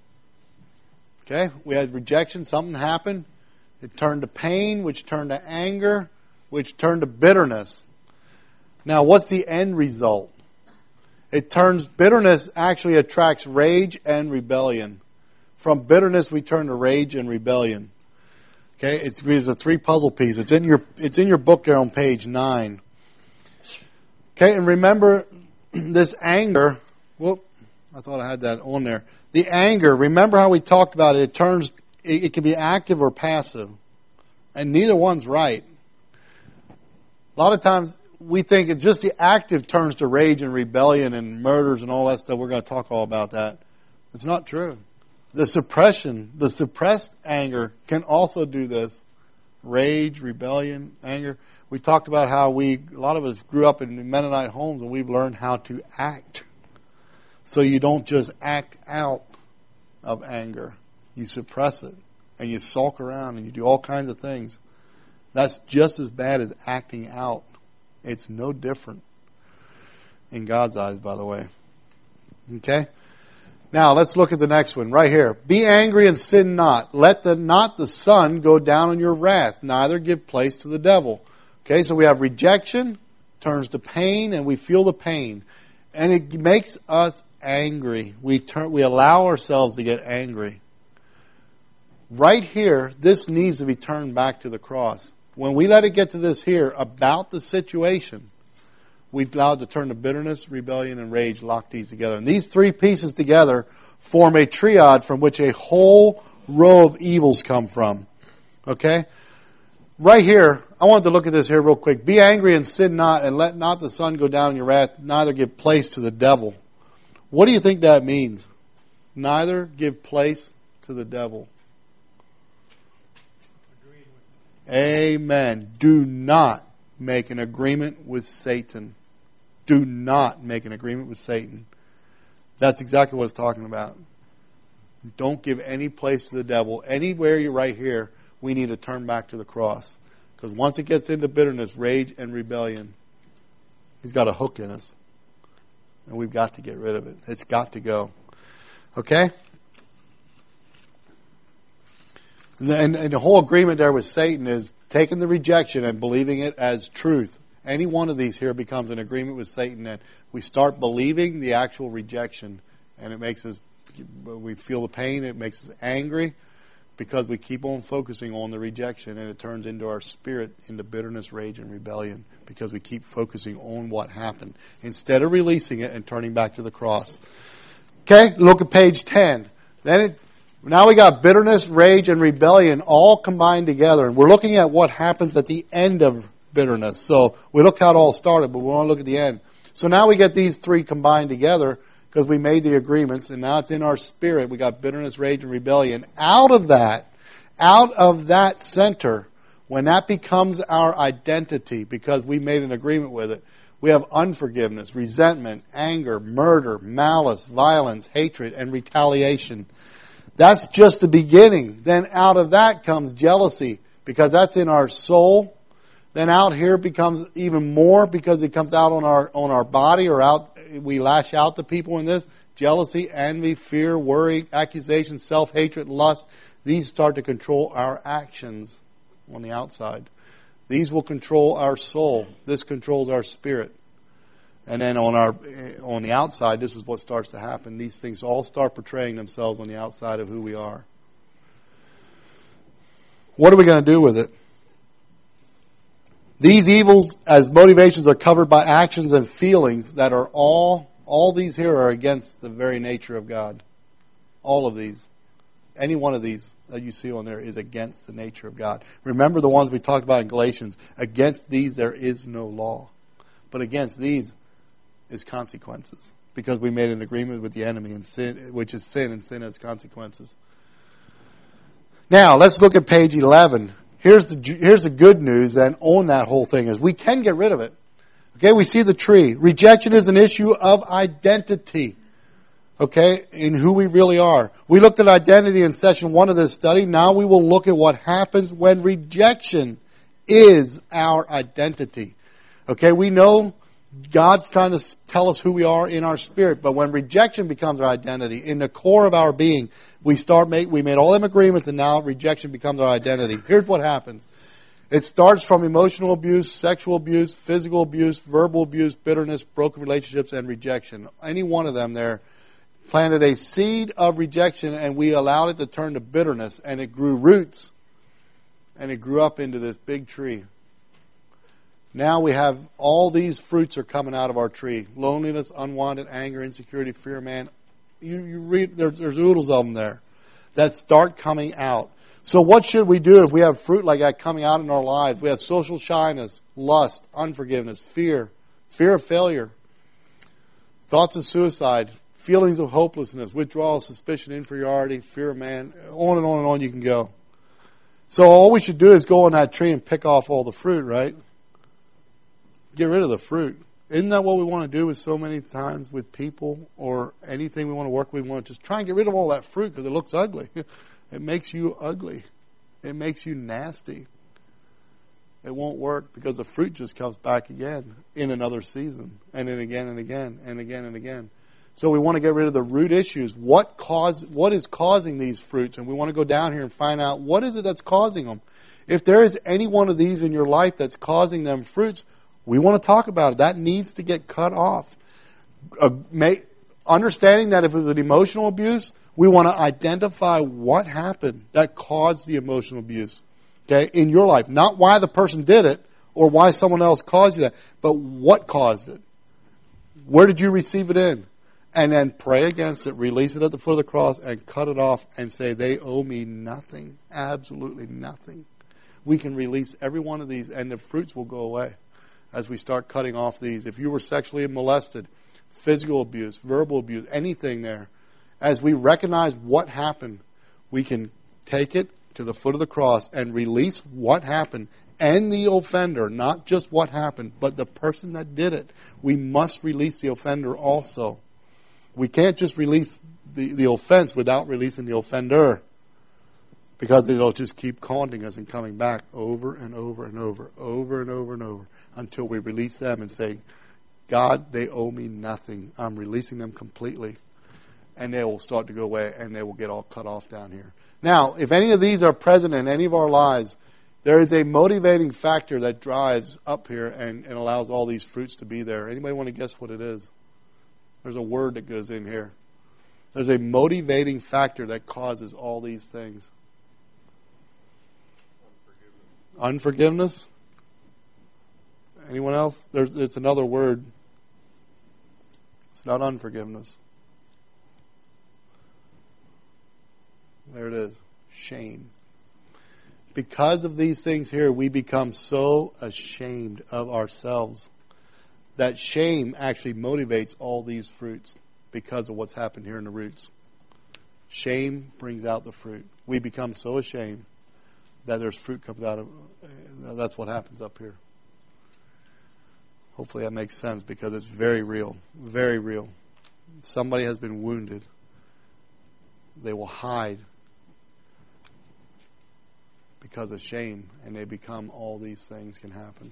Speaker 1: Okay, we had rejection, something happened. It turned to pain, which turned to anger, which turned to bitterness. Now, what's the end result? It turns, bitterness actually attracts rage and rebellion. From bitterness, we turn to rage and rebellion. Okay, it's, it's a three puzzle piece. It's in your, it's in your book there on page nine. Okay, and remember this anger. Whoop, I thought I had that on there. The anger, remember how we talked about it. It turns, it, it can be active or passive. And neither one's right. A lot of times, we think it just the active turns to rage and rebellion and murders and all that stuff. We're going to talk all about that. It's not true. The suppression, the suppressed anger can also do this. Rage, rebellion, anger. We talked about how we, a lot of us grew up in Mennonite homes and we've learned how to act. So you don't just act out of anger. You suppress it and you sulk around and you do all kinds of things. That's just as bad as acting out. It's no different in God's eyes, by the way. Okay? Now, let's look at the next one right here. Be angry and sin not. Let the, not the sun go down on your wrath, neither give place to the devil. Okay, so we have rejection, turns to pain, and we feel the pain. And it makes us angry. We turn, we allow ourselves to get angry. Right here, this needs to be turned back to the cross. When we let it get to this here about the situation, we allow it to turn to bitterness, rebellion, and rage, lock these together. And these three pieces together form a triad from which a whole row of evils come from. Okay? Right here, I wanted to look at this here real quick. Be angry and sin not, and let not the sun go down in your wrath, neither give place to the devil. What do you think that means? Neither give place to the devil. Amen. Do not make an agreement with Satan. Do not make an agreement with Satan. That's exactly what it's talking about. Don't give any place to the devil. Anywhere you're right here, we need to turn back to the cross. Because once it gets into bitterness, rage, and rebellion, he's got a hook in us. And we've got to get rid of it. It's got to go. Okay? And the, and, and the whole agreement there with Satan is taking the rejection and believing it as truth. Any one of these here becomes an agreement with Satan, and we start believing the actual rejection, and it makes us, we feel the pain, it makes us angry, because we keep on focusing on the rejection, and it turns into our spirit into bitterness, rage, and rebellion, because we keep focusing on what happened instead of releasing it and turning back to the cross. Okay, look at page ten. Then it, now we got bitterness, rage, and rebellion all combined together, and we're looking at what happens at the end of bitterness. So we looked how it all started, but we want to look at the end. So now we get these three combined together because we made the agreements, and now it's in our spirit. We got bitterness, rage, and rebellion. Out of that, out of that center, when that becomes our identity because we made an agreement with it, we have unforgiveness, resentment, anger, murder, malice, violence, hatred, and retaliation. That's just the beginning. Then out of that comes jealousy, because that's in our soul. Then out here becomes even more because it comes out on our on our body, or out we lash out to people in this. Jealousy, envy, fear, worry, accusation, self-hatred, lust. These start to control our actions on the outside. These will control our soul. This controls our spirit. And then on our on the outside, this is what starts to happen. These things all start portraying themselves on the outside of who we are. What are we going to do with it? These evils as motivations are covered by actions and feelings that are all, all these here are against the very nature of God. All of these. Any one of these that you see on there is against the nature of God. Remember the ones we talked about in Galatians. Against these there is no law. But against these is consequences. Because we made an agreement with the enemy, and sin, which is sin, and sin has consequences. Now, let's look at page eleven. Here's the here's the good news then on that whole thing is we can get rid of it. Okay, we see the tree. Rejection is an issue of identity. Okay, in who we really are. We looked at identity in session one of this study. Now we will look at what happens when rejection is our identity. Okay, we know God's trying to tell us who we are in our spirit, but when rejection becomes our identity, in the core of our being, we start make we made all them agreements, and now rejection becomes our identity. Here's what happens. It starts from emotional abuse, sexual abuse, physical abuse, verbal abuse, bitterness, broken relationships, and rejection. Any one of them there planted a seed of rejection, and we allowed it to turn to bitterness, and it grew roots, and it grew up into this big tree. Now we have all these fruits are coming out of our tree. Loneliness, unwanted anger, insecurity, fear, man. You, you read, there, there's oodles of them there that start coming out. So what should we do if we have fruit like that coming out in our lives? We have social shyness, lust, unforgiveness, fear, fear of failure, thoughts of suicide, feelings of hopelessness, withdrawal, suspicion, inferiority, fear of man. On and on and on you can go. So all we should do is go on that tree and pick off all the fruit, right? Get rid of the fruit. Isn't that what we want to do with so many times with people or anything we want to work with? We want to just try and get rid of all that fruit because it looks ugly. It makes you ugly. It makes you nasty. It won't work because the fruit just comes back again in another season, and then again and again and again and again. So we want to get rid of the root issues. What cause? What is causing these fruits? And we want to go down here and find out what is it that's causing them. If there is any one of these in your life that's causing them fruits, we want to talk about it. That needs to get cut off. Uh, may, understanding that if it was an emotional abuse, we want to identify what happened that caused the emotional abuse. Okay, in your life. Not why the person did it or why someone else caused you that, but what caused it. Where did you receive it in? And then pray against it, release it at the foot of the cross, and cut it off and say, they owe me nothing. Absolutely nothing. We can release every one of these, and the fruits will go away as we start cutting off these. If you were sexually molested, physical abuse, verbal abuse, anything there, as we recognize what happened, we can take it to the foot of the cross and release what happened and the offender, not just what happened, but the person that did it. We must release the offender also. We can't just release the, the offense without releasing the offender. Because it'll just keep haunting us and coming back over and over and over, over and over and over, until we release them and say, God, they owe me nothing. I'm releasing them completely. And they will start to go away, and they will get all cut off down here. Now, if any of these are present in any of our lives, there is a motivating factor that drives up here and, and allows all these fruits to be there. Anybody want to guess what it is? There's a word that goes in here. There's a motivating factor that causes all these things. Unforgiveness? Anyone else? There's, it's another word. It's not unforgiveness. There it is. Shame. Because of these things here, we become so ashamed of ourselves that shame actually motivates all these fruits because of what's happened here in the roots. Shame brings out the fruit. We become so ashamed that there's fruit comes out of. That's what happens up here. Hopefully that makes sense, because it's very real. Very real. If somebody has been wounded, they will hide because of shame, and they become all these things can happen.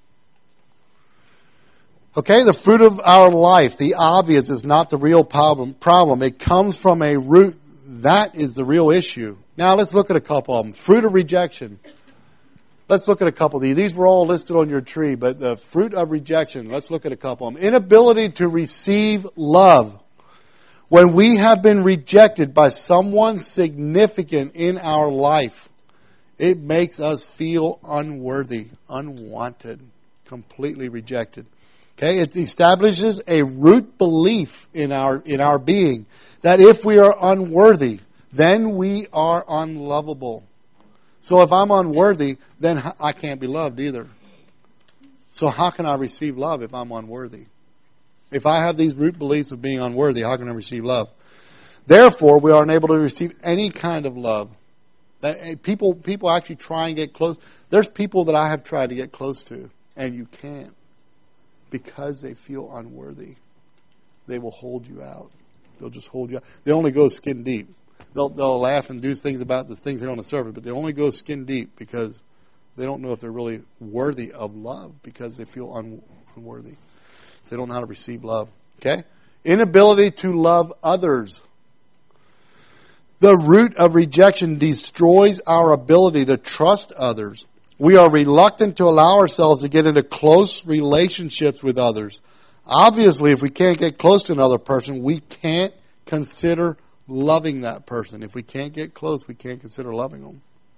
Speaker 1: Okay, the fruit of our life, the obvious, is not the real problem. Problem. It comes from a root. That is the real issue. Now let's look at a couple of them. Fruit of rejection. Let's look at a couple of these. These were all listed on your tree, but the fruit of rejection, let's look at a couple of them. Inability to receive love. When we have been rejected by someone significant in our life, it makes us feel unworthy, unwanted, completely rejected. Okay, it establishes a root belief in our in our being that if we are unworthy, then we are unlovable. So if I'm unworthy, then I can't be loved either. So how can I receive love if I'm unworthy? If I have these root beliefs of being unworthy, how can I receive love? Therefore, we are unable to receive any kind of love. That people people actually try and get close. There's people that I have tried to get close to, and you can't. Because they feel unworthy. They will hold you out. They'll just hold you out. They only go skin deep. They'll, they'll laugh and do things about the things that are on the surface, but they only go skin deep because they don't know if they're really worthy of love, because they feel un, unworthy. They don't know how to receive love. Okay? Inability to love others. The root of rejection destroys our ability to trust others. We are reluctant to allow ourselves to get into close relationships with others. Obviously, if we can't get close to another person, we can't consider loving that person. If we can't get close, we can't consider loving them.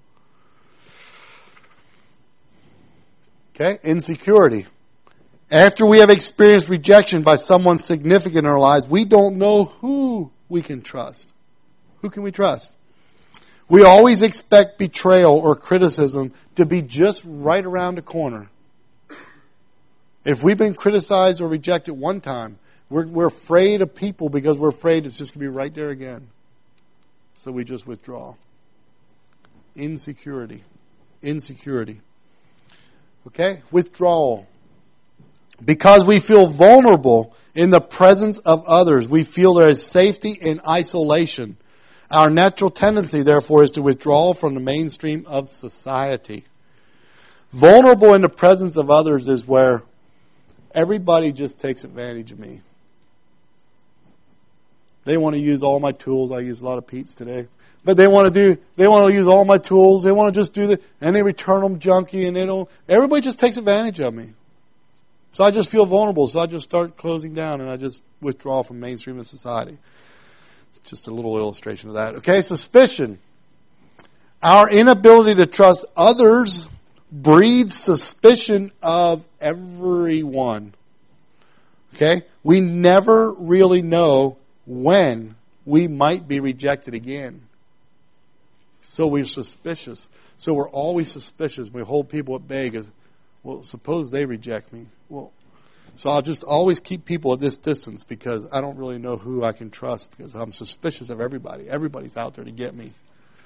Speaker 1: Okay? Insecurity. After we have experienced rejection by someone significant in our lives, we don't know who we can trust. Who can we trust? We always expect betrayal or criticism to be just right around the corner. If we've been criticized or rejected one time, we're, we're afraid of people because we're afraid it's just going to be right there again. So we just withdraw. Insecurity. Insecurity. Okay? Withdrawal. Because we feel vulnerable in the presence of others, we feel there is safety in isolation. Our natural tendency, therefore, is to withdraw from the mainstream of society. Vulnerable in the presence of others is where everybody just takes advantage of me. They want to use all my tools. I use a lot of Pete's today. But they want to do, they want to use all my tools. They want to just do the, and they return them junky, and they don't, everybody just takes advantage of me. So I just feel vulnerable. So I just start closing down, and I just withdraw from mainstream of society. Just a little illustration of that. Okay, suspicion. Our inability to trust others breeds suspicion of everyone. Okay? We never really know when we might be rejected again. So we're suspicious. So we're always suspicious. We hold people at bay because, well, suppose they reject me. Well, so I'll just always keep people at this distance because I don't really know who I can trust because I'm suspicious of everybody. Everybody's out there to get me.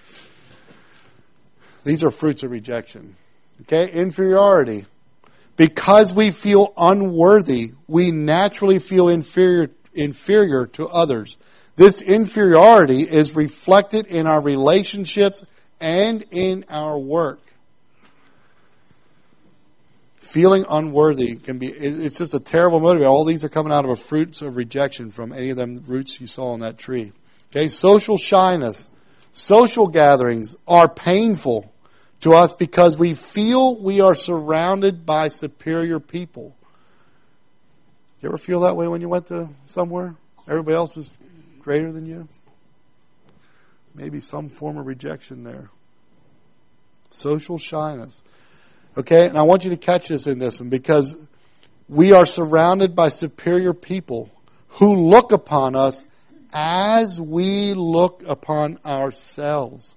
Speaker 1: These are fruits of rejection. Okay? Inferiority. Because we feel unworthy, we naturally feel inferior, inferior to others. This inferiority is reflected in our relationships and in our work. Feeling unworthy can be, it's just a terrible motivator. All these are coming out of a fruits of rejection from any of them roots you saw on that tree. Okay, social shyness. Social gatherings are painful to us because we feel we are surrounded by superior people. You ever feel that way when you went to somewhere? Everybody else was greater than you? Maybe some form of rejection there. Social shyness. Okay, and I want you to catch this in this one, because we are surrounded by superior people who look upon us as we look upon ourselves.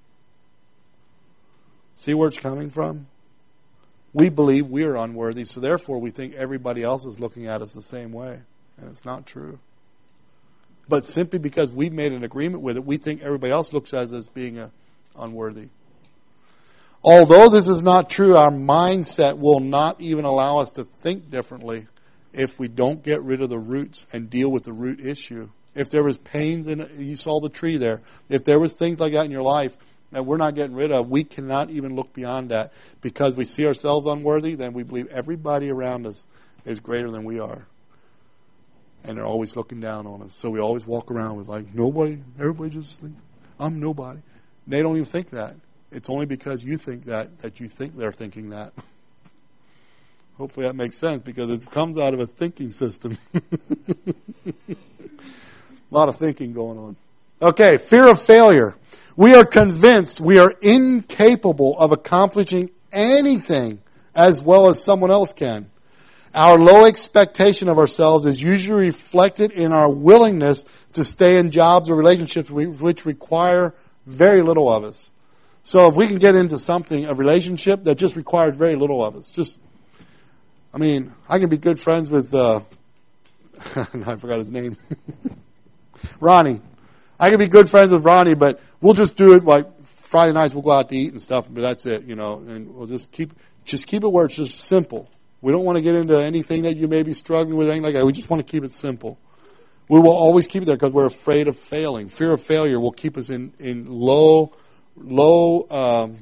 Speaker 1: See where it's coming from? We believe we are unworthy, so therefore we think everybody else is looking at us the same way. And it's not true. But simply because we've made an agreement with it, we think everybody else looks at us as being uh, unworthy. Although this is not true, our mindset will not even allow us to think differently if we don't get rid of the roots and deal with the root issue. If there was pains in it, you saw the tree there. If there was things like that in your life that we're not getting rid of, we cannot even look beyond that. Because we see ourselves unworthy, then we believe everybody around us is greater than we are. And they're always looking down on us. So we always walk around with like, nobody, everybody just thinks, I'm nobody. They don't even think that. It's only because you think that, that you think they're thinking that. Hopefully that makes sense, because it comes out of a thinking system. A lot of thinking going on. Okay, fear of failure. We are convinced we are incapable of accomplishing anything as well as someone else can. Our low expectation of ourselves is usually reflected in our willingness to stay in jobs or relationships which require very little of us. So if we can get into something, a relationship that just requires very little of us, just, I mean, I can be good friends with, uh, I forgot his name, Ronnie. I can be good friends with Ronnie, but we'll just do it like Friday nights. We'll go out to eat and stuff, but that's it, you know. And we'll just keep, just keep it where it's just simple. We don't want to get into anything that you may be struggling with, anything like that. We just want to keep it simple. We will always keep it there because we're afraid of failing. Fear of failure will keep us in in low. Low, um,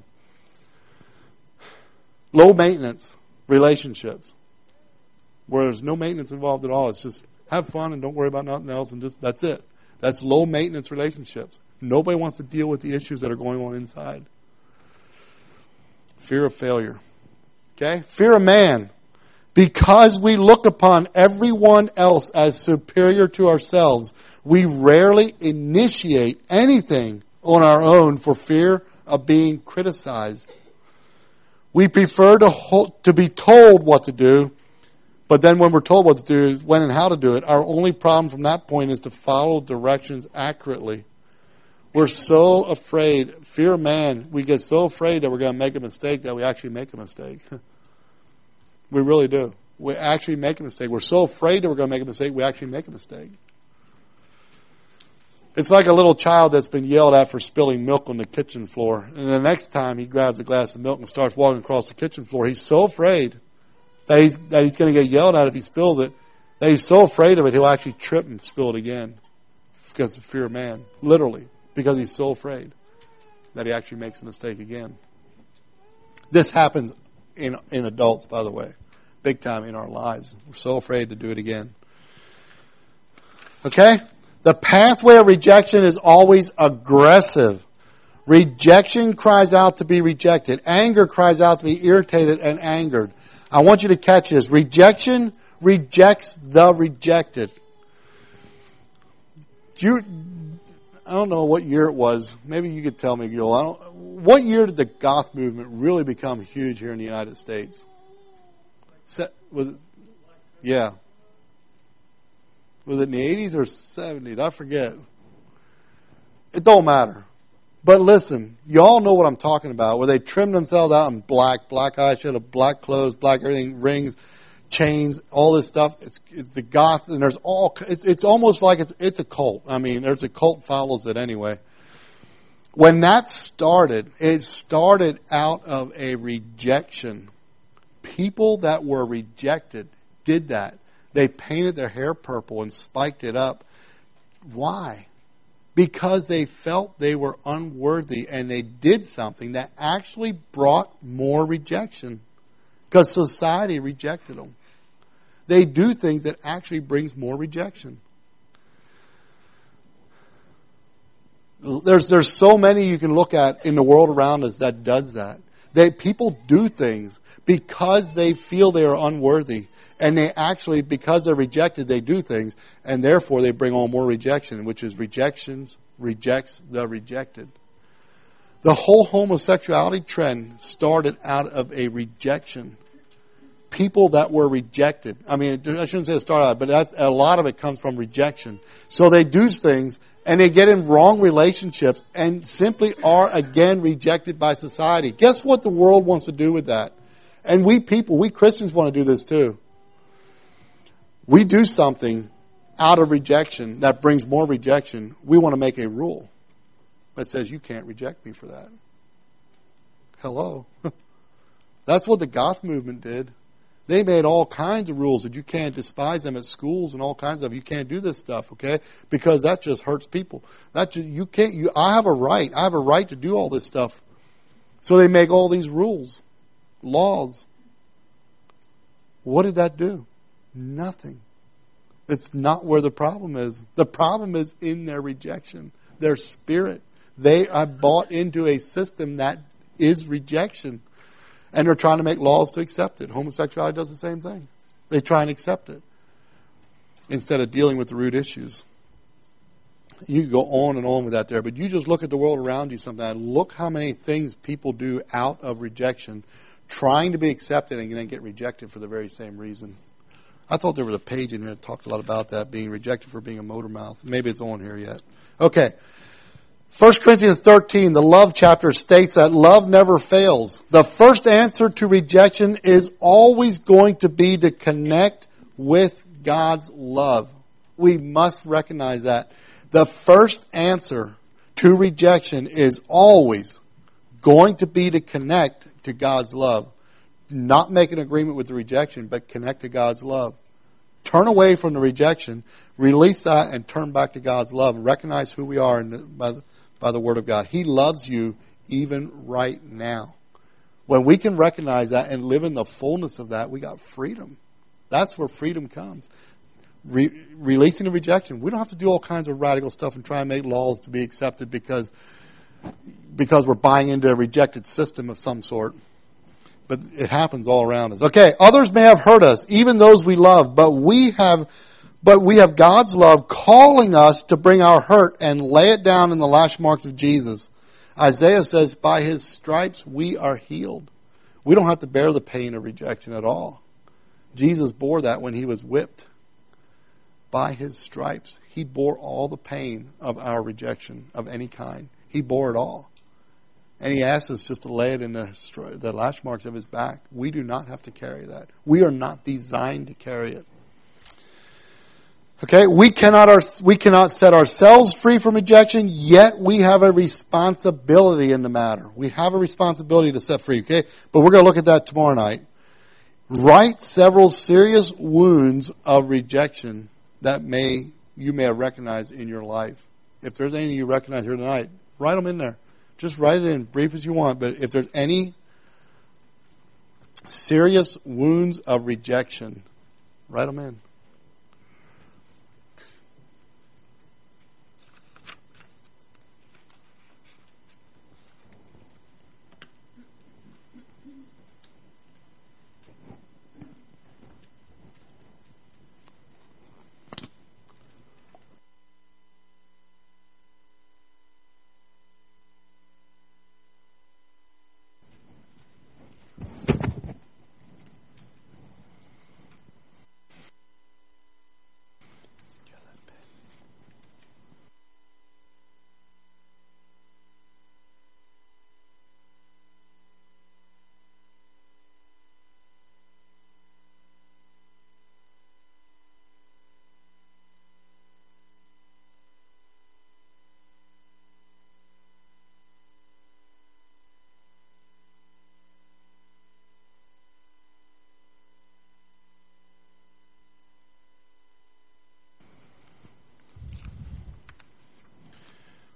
Speaker 1: low maintenance relationships where there's no maintenance involved at all. It's just have fun and don't worry about nothing else, and just that's it. That's low maintenance relationships. Nobody wants to deal with the issues that are going on inside. Fear of failure. Okay? Fear of man. Because we look upon everyone else as superior to ourselves, we rarely initiate anything on our own for fear of being criticized. We prefer to hold, to be told what to do, but then when we're told what to do, when and how to do it, our only problem from that point is to follow directions accurately. We're so afraid, fear of man, we get so afraid that we're going to make a mistake that we actually make a mistake. We really do. We actually make a mistake. We're so afraid that we're going to make a mistake, we actually make a mistake. It's like a little child that's been yelled at for spilling milk on the kitchen floor. And the next time he grabs a glass of milk and starts walking across the kitchen floor, he's so afraid that he's that he's going to get yelled at if he spills it, that he's so afraid of it, he'll actually trip and spill it again because of fear of man. Literally, because he's so afraid that he actually makes a mistake again. This happens in in adults, by the way, big time in our lives. We're so afraid to do it again. Okay? The pathway of rejection is always aggressive. Rejection cries out to be rejected. Anger cries out to be irritated and angered. I want you to catch this. Rejection rejects the rejected. Do you, I don't know what year it was. Maybe you could tell me, Joel. I don't, what year did the goth movement really become huge here in the United States? Was it, yeah. Was it in the eighties or seventies? I forget. It don't matter. But listen, you all know what I'm talking about, where they trim themselves out in black, black eyeshadow, black clothes, black everything, rings, chains, all this stuff. It's, it's the goth, and there's all, it's, it's almost like it's, it's a cult. I mean, there's a cult follows it anyway. When that started, it started out of a rejection. People that were rejected did that. They painted their hair purple and spiked it up. Why? because they felt they were unworthy and they did something that actually brought more rejection because society rejected them. They do things that actually brings more rejection. There's there's so many you can look at in the world around us that does that. They people do things because they feel they are unworthy. And they actually, because they're rejected, they do things, and therefore they bring on more rejection, which is rejections, rejects the rejected. The whole homosexuality trend started out of a rejection. People that were rejected. I mean, I shouldn't say it started out, but that, a lot of it comes from rejection. So they do things, and they get in wrong relationships, and simply are again rejected by society. Guess what the world wants to do with that? And we people, we Christians want to do this too. We do something out of rejection that brings more rejection. We want to make a rule that says you can't reject me for that. Hello. That's what the goth movement did. They made all kinds of rules that you can't despise them at schools and all kinds of. You can't do this stuff, okay? Because that just hurts people. That just, you can't. You, I have a right. I have a right to do all this stuff. So they make all these rules, laws. What did that do? Nothing. It's not where the problem is. The problem is in their rejection, their spirit. They are bought into a system that is rejection. And they're trying to make laws to accept it. Homosexuality does the same thing. They try and accept it instead of dealing with the root issues. You can go on and on with that there, but you just look at the world around you sometimes. Look how many things people do out of rejection, trying to be accepted and then get rejected for the very same reason. I thought there was a page in here that talked a lot about that, being rejected for being a motor mouth. Maybe it's on here yet. Okay. First Corinthians thirteen, the love chapter, states that love never fails. The first answer to rejection is always going to be to connect with God's love. We must recognize that. The first answer to rejection is always going to be to connect to God's love. Not make an agreement with the rejection, but connect to God's love. Turn away from the rejection, release that, and turn back to God's love. And recognize who we are in the, by, the, by the Word of God. He loves you even right now. When we can recognize that and live in the fullness of that, we got freedom. That's where freedom comes. Re- releasing the rejection. We don't have to do all kinds of radical stuff and try and make laws to be accepted because, because we're buying into a rejected system of some sort. But it happens all around us. Okay, others may have hurt us, even those we love, but we have but we have God's love calling us to bring our hurt and lay it down in the lash marks of Jesus. Isaiah says, by His stripes we are healed. We don't have to bear the pain of rejection at all. Jesus bore that when He was whipped. By His stripes, He bore all the pain of our rejection of any kind. He bore it all. And He asks us just to lay it in the, the lash marks of His back. We do not have to carry that. We are not designed to carry it. Okay, we cannot our, we cannot set ourselves free from rejection, yet we have a responsibility in the matter. We have a responsibility to set free, okay? But we're going to look at that tomorrow night. Write several serious wounds of rejection that may you may have recognized in your life. If there's anything you recognize here tonight, write them in there. Just write it in, brief as you want, but if there's any serious wounds of rejection, write them in.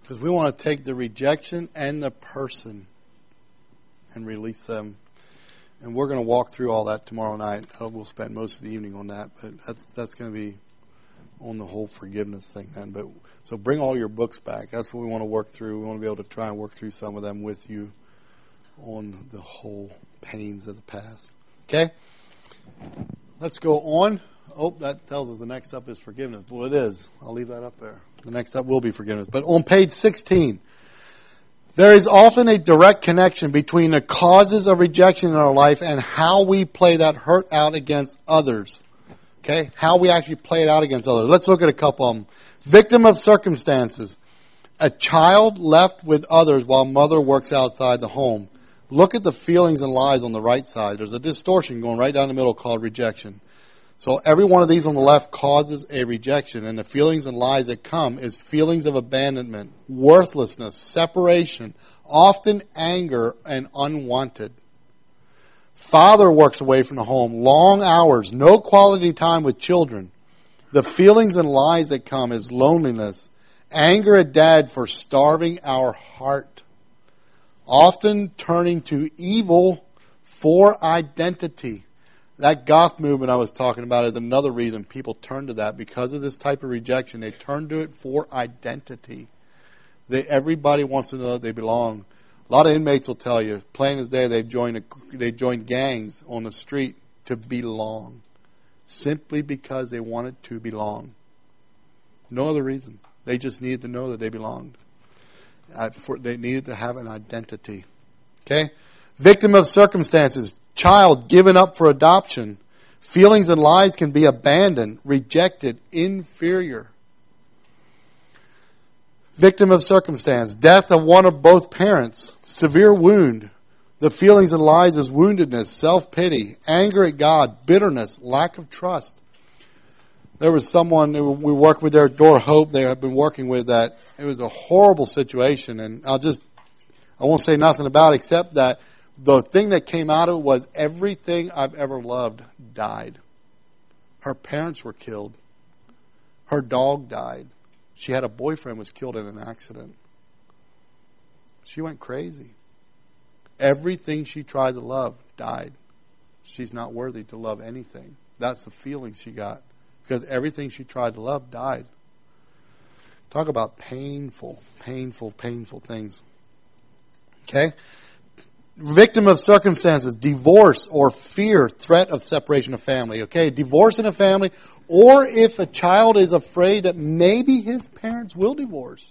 Speaker 1: Because we want to take the rejection and the person and release them. And we're going to walk through all that tomorrow night. We'll spend most of the evening on that, but that's, that's going to be on the whole forgiveness thing then. But so bring all your books back. That's what we want to work through. We want to be able to try and work through some of them with you on the whole pains of the past. Okay? Let's go on. Oh, that tells us the next up is forgiveness. Well, it is. I'll leave that up there. The next up will be forgiveness. But on page sixteen, there is often a direct connection between the causes of rejection in our life and how we play that hurt out against others. Okay? How we actually play it out against others. Let's look at a couple of them. Victim of circumstances. A child left with others while mother works outside the home. Look at the feelings and lies on the right side. There's a distortion going right down the middle called rejection. So every one of these on the left causes a rejection, and the feelings and lies that come is feelings of abandonment, worthlessness, separation, often anger, and unwanted. Father works away from the home, long hours, no quality time with children. The feelings and lies that come is loneliness, anger at dad for starving our heart, often turning to evil for identity. That goth movement I was talking about is another reason people turn to that. Because of this type of rejection, they turn to it for identity. They, everybody wants to know that they belong. A lot of inmates will tell you, plain as day, they've joined, a, they joined gangs on the street to belong. Simply because they wanted to belong. No other reason. They just needed to know that they belonged. Uh, for, they needed to have an identity. Okay? Victim of circumstances. Child given up for adoption. Feelings and lies can be abandoned, rejected, inferior. Victim of circumstance. Death of one of both parents. Severe wound. The feelings and lies is woundedness, self-pity, anger at God, bitterness, lack of trust. There was someone we worked with there at Door Hope. They have been working with that. It was a horrible situation, and I'll just, I won't say nothing about it except that the thing that came out of it was everything I've ever loved died. Her parents were killed. Her dog died. She had a boyfriend who was killed in an accident. She went crazy. Everything she tried to love died. She's not worthy to love anything. That's the feeling she got. Because everything she tried to love died. Talk about painful, painful, painful things. Okay? Victim of circumstances, divorce or fear, threat of separation of family. Okay, divorce in a family, or if a child is afraid that maybe his parents will divorce.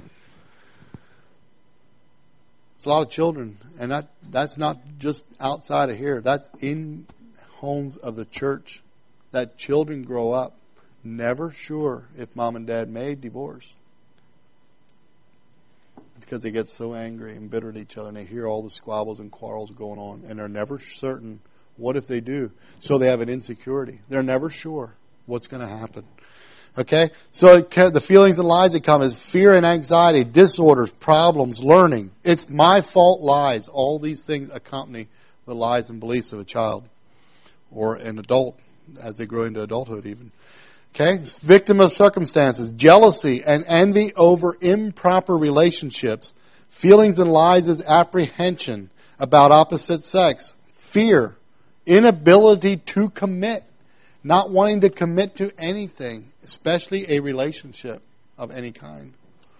Speaker 1: It's a lot of children, and that that's not just outside of here. That's in homes of the church. That children grow up never sure if mom and dad may divorce. Because they get so angry and bitter at each other, and they hear all the squabbles and quarrels going on, and they're never certain what if they do. So they have an insecurity. They're never sure what's going to happen. Okay? So it can, the feelings and lies that come is fear and anxiety, disorders, problems, learning. It's my fault lies. All these things accompany the lies and beliefs of a child or an adult as they grow into adulthood even. Okay? Victim of circumstances, jealousy and envy over improper relationships. Feelings and lies is apprehension about opposite sex. Fear, inability to commit, not wanting to commit to anything, especially a relationship of any kind.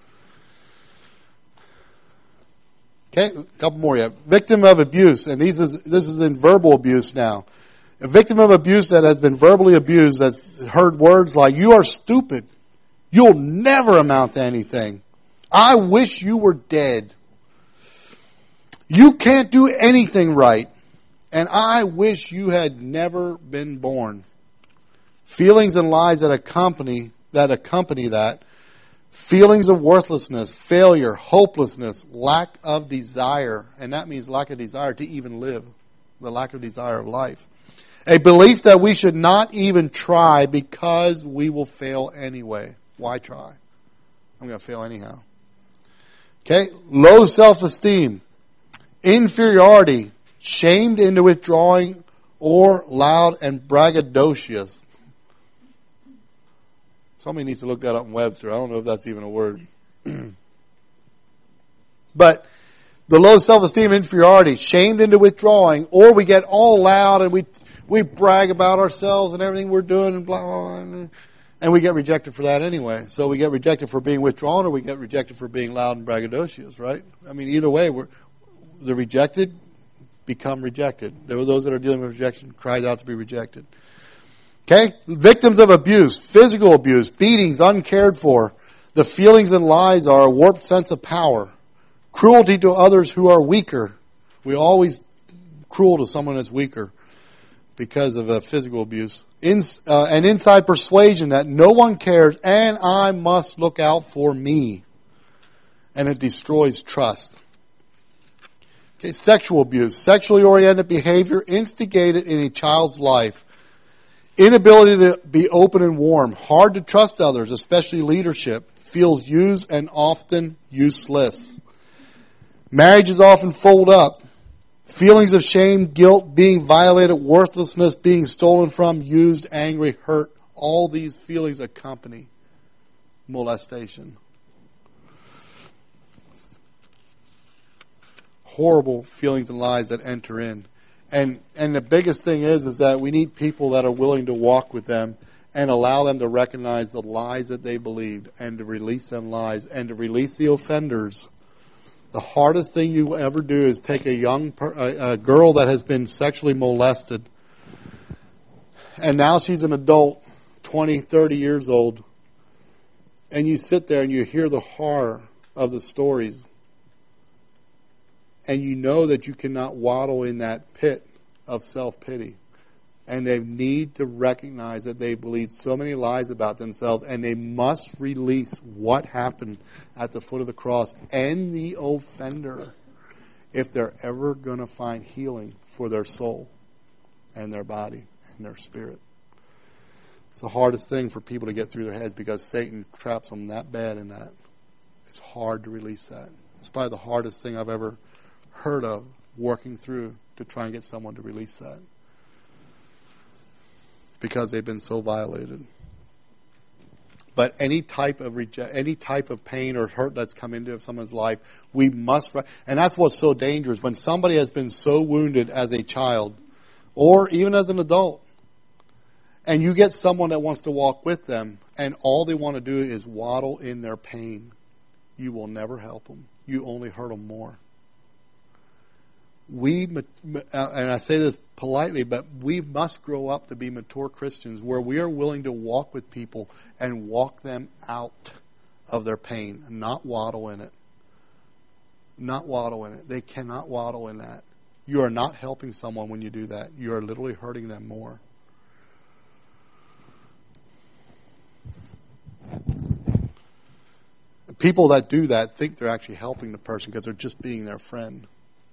Speaker 1: Okay, a couple more yet. Victim of abuse, and these is, this is in verbal abuse now. A victim of abuse that has been verbally abused, that's heard words like, you are stupid. You'll never amount to anything. I wish you were dead. You can't do anything right. And I wish you had never been born. Feelings and lies that accompany that accompany that. Feelings of worthlessness, failure, hopelessness, lack of desire. And that means lack of desire to even live. The lack of desire of life. A belief that we should not even try because we will fail anyway. Why try? I'm going to fail anyhow. Okay? Low self-esteem. Inferiority. Shamed into withdrawing or loud and braggadocious. Somebody needs to look that up in Webster. I don't know if that's even a word. But the low self-esteem, inferiority, shamed into withdrawing, or we get all loud and we we brag about ourselves and everything we're doing and blah, blah, blah, and we get rejected for that anyway. So we get rejected for being withdrawn, or we get rejected for being loud and braggadocious, right? I mean, either way, we're the rejected become rejected. There were those that are dealing with rejection, cried out to be rejected. Okay? Victims of abuse, physical abuse, beatings uncared for. The feelings and lies are a warped sense of power. Cruelty to others who are weaker. We always cruel to someone that's weaker because of uh, physical abuse. In, uh, an inside persuasion that no one cares and I must look out for me. And it destroys trust. Okay, sexual abuse, sexually oriented behavior instigated in a child's life. Inability to be open and warm. Hard to trust others, especially leadership. Feels used and often useless. Marriages often fold up. Feelings of shame, guilt, being violated, worthlessness, being stolen from, used, angry, hurt. All these feelings accompany molestation. Horrible feelings and lies that enter in. And and the biggest thing is, is that we need people that are willing to walk with them and allow them to recognize the lies that they believed and to release them lies and to release the offenders. The hardest thing you will ever do is take a young per, a, a girl that has been sexually molested and now she's an adult, twenty, thirty years old, and you sit there and you hear the horror of the stories. And you know that you cannot waddle in that pit of self-pity. And they need to recognize that they believe so many lies about themselves, and they must release what happened at the foot of the cross and the offender if they're ever going to find healing for their soul and their body and their spirit. It's the hardest thing for people to get through their heads because Satan traps them that bad in that. It's hard to release that. It's probably the hardest thing I've ever heard of working through to try and get someone to release that because they've been so violated. But any type of reject, any type of pain or hurt that's come into someone's life, we must, and that's what's so dangerous when somebody has been so wounded as a child or even as an adult, and you get someone that wants to walk with them, and all they want to do is waddle in their pain. You will never help them. You only hurt them more. We, and I say this politely, but we must grow up to be mature Christians where we are willing to walk with people and walk them out of their pain, not waddle in it. Not waddle in it. They cannot waddle in that. You are not helping someone when you do that. You are literally hurting them more. People that do that think they're actually helping the person because they're just being their friend.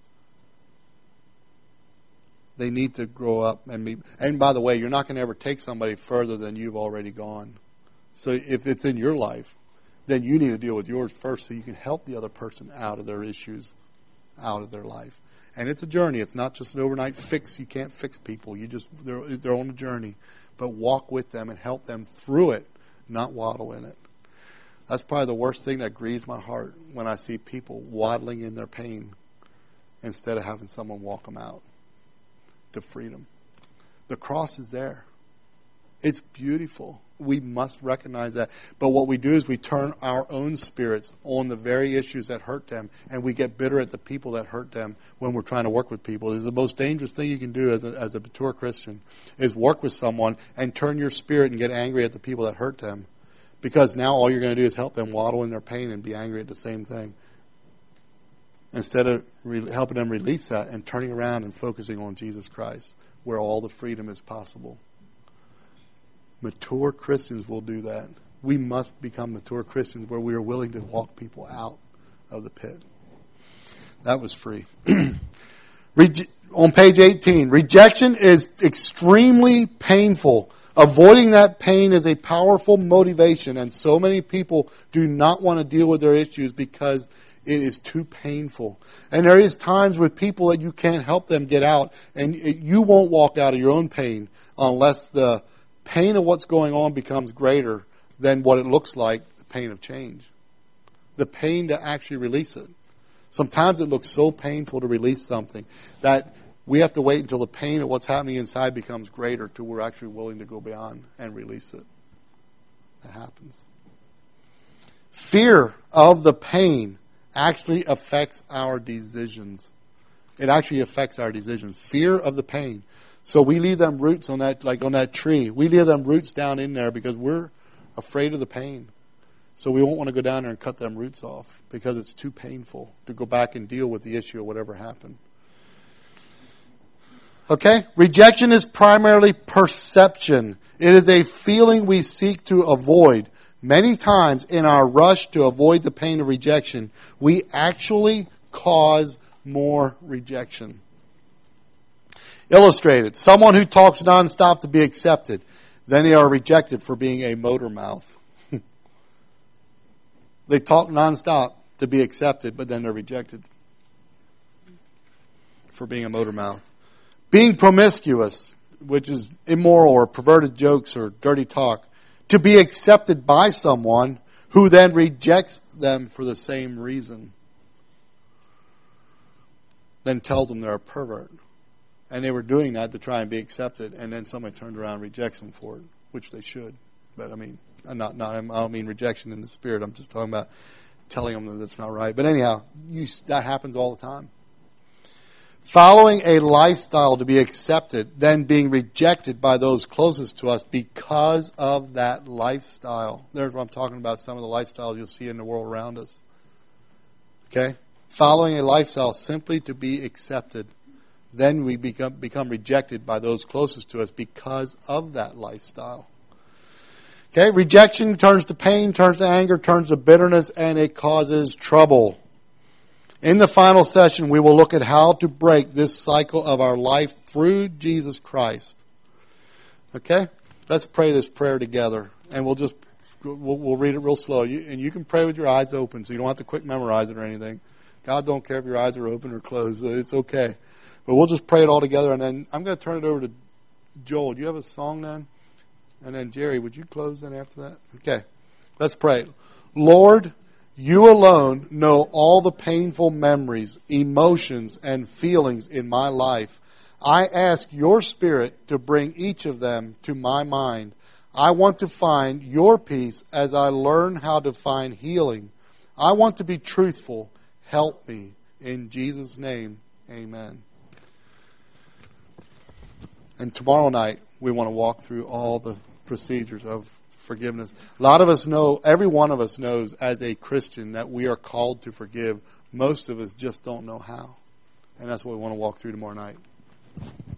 Speaker 1: They need to grow up and be. And by the way, you're not going to ever take somebody further than you've already gone. So if it's in your life, then you need to deal with yours first so you can help the other person out of their issues, out of their life. And it's a journey. It's not just an overnight fix. You can't fix people. You just they're, they're on a journey. But walk with them and help them through it, not waddle in it. That's probably the worst thing that grieves my heart when I see people waddling in their pain instead of having someone walk them out to freedom. The cross is there. It's beautiful. We must recognize that. But what we do is we turn our own spirits on the very issues that hurt them, and we get bitter at the people that hurt them when we're trying to work with people. It's the most dangerous thing you can do as a, as a mature Christian is work with someone and turn your spirit and get angry at the people that hurt them. Because now all you're going to do is help them waddle in their pain and be angry at the same thing. Instead of re- helping them release that and turning around and focusing on Jesus Christ, where all the freedom is possible. Mature Christians will do that. We must become mature Christians where we are willing to walk people out of the pit. That was free. Rege- on page eighteen, rejection is extremely painful. Avoiding that pain is a powerful motivation, and so many people do not want to deal with their issues because it is too painful. And there is times with people that you can't help them get out, and you won't walk out of your own pain unless the pain of what's going on becomes greater than what it looks like, the pain of change. The pain to actually release it. Sometimes it looks so painful to release something that we have to wait until the pain of what's happening inside becomes greater till we're actually willing to go beyond and release it. That happens. Fear of the pain actually affects our decisions. It actually affects our decisions. Fear of the pain. So we leave them roots on that, like on that tree. We leave them roots down in there because we're afraid of the pain. So we won't want to go down there and cut them roots off because it's too painful to go back and deal with the issue of whatever happened. Okay? Rejection is primarily perception. It is a feeling we seek to avoid. Many times in our rush to avoid the pain of rejection, we actually cause more rejection. Illustrated. Someone who talks nonstop to be accepted. Then they are rejected for being a motor mouth. They talk nonstop to be accepted, but then they're rejected for being a motor mouth. Being promiscuous, which is immoral or perverted jokes or dirty talk, to be accepted by someone who then rejects them for the same reason. Then tells them they're a pervert. And they were doing that to try and be accepted, and then somebody turned around and rejects them for it, which they should. But I mean, I'm not, not, I don't mean rejection in the spirit. I'm just talking about telling them that that's not right. But anyhow, you, that happens all the time. Following a lifestyle to be accepted, then being rejected by those closest to us because of that lifestyle. There's what I'm talking about, some of the lifestyles you'll see in the world around us. Okay? Following a lifestyle simply to be accepted. Then we become, become rejected by those closest to us because of that lifestyle. Okay? Rejection turns to pain, turns to anger, turns to bitterness, and it causes trouble. In the final session, we will look at how to break this cycle of our life through Jesus Christ. Okay? Let's pray this prayer together. And we'll just, we'll, we'll read it real slow. You, and you can pray with your eyes open, so you don't have to quick memorize it or anything. God don't care if your eyes are open or closed. It's okay. But we'll just pray it all together. And then I'm going to turn it over to Joel. Do you have a song then? And then Jerry, would you close then after that? Okay. Let's pray. Lord, you alone know all the painful memories, emotions, and feelings in my life. I ask your Spirit to bring each of them to my mind. I want to find your peace as I learn how to find healing. I want to be truthful. Help me. In Jesus' name, amen. And tomorrow night, we want to walk through all the procedures of forgiveness. A lot of us know, every one of us knows as a Christian that we are called to forgive. Most of us just don't know how. And that's what we want to walk through tomorrow night.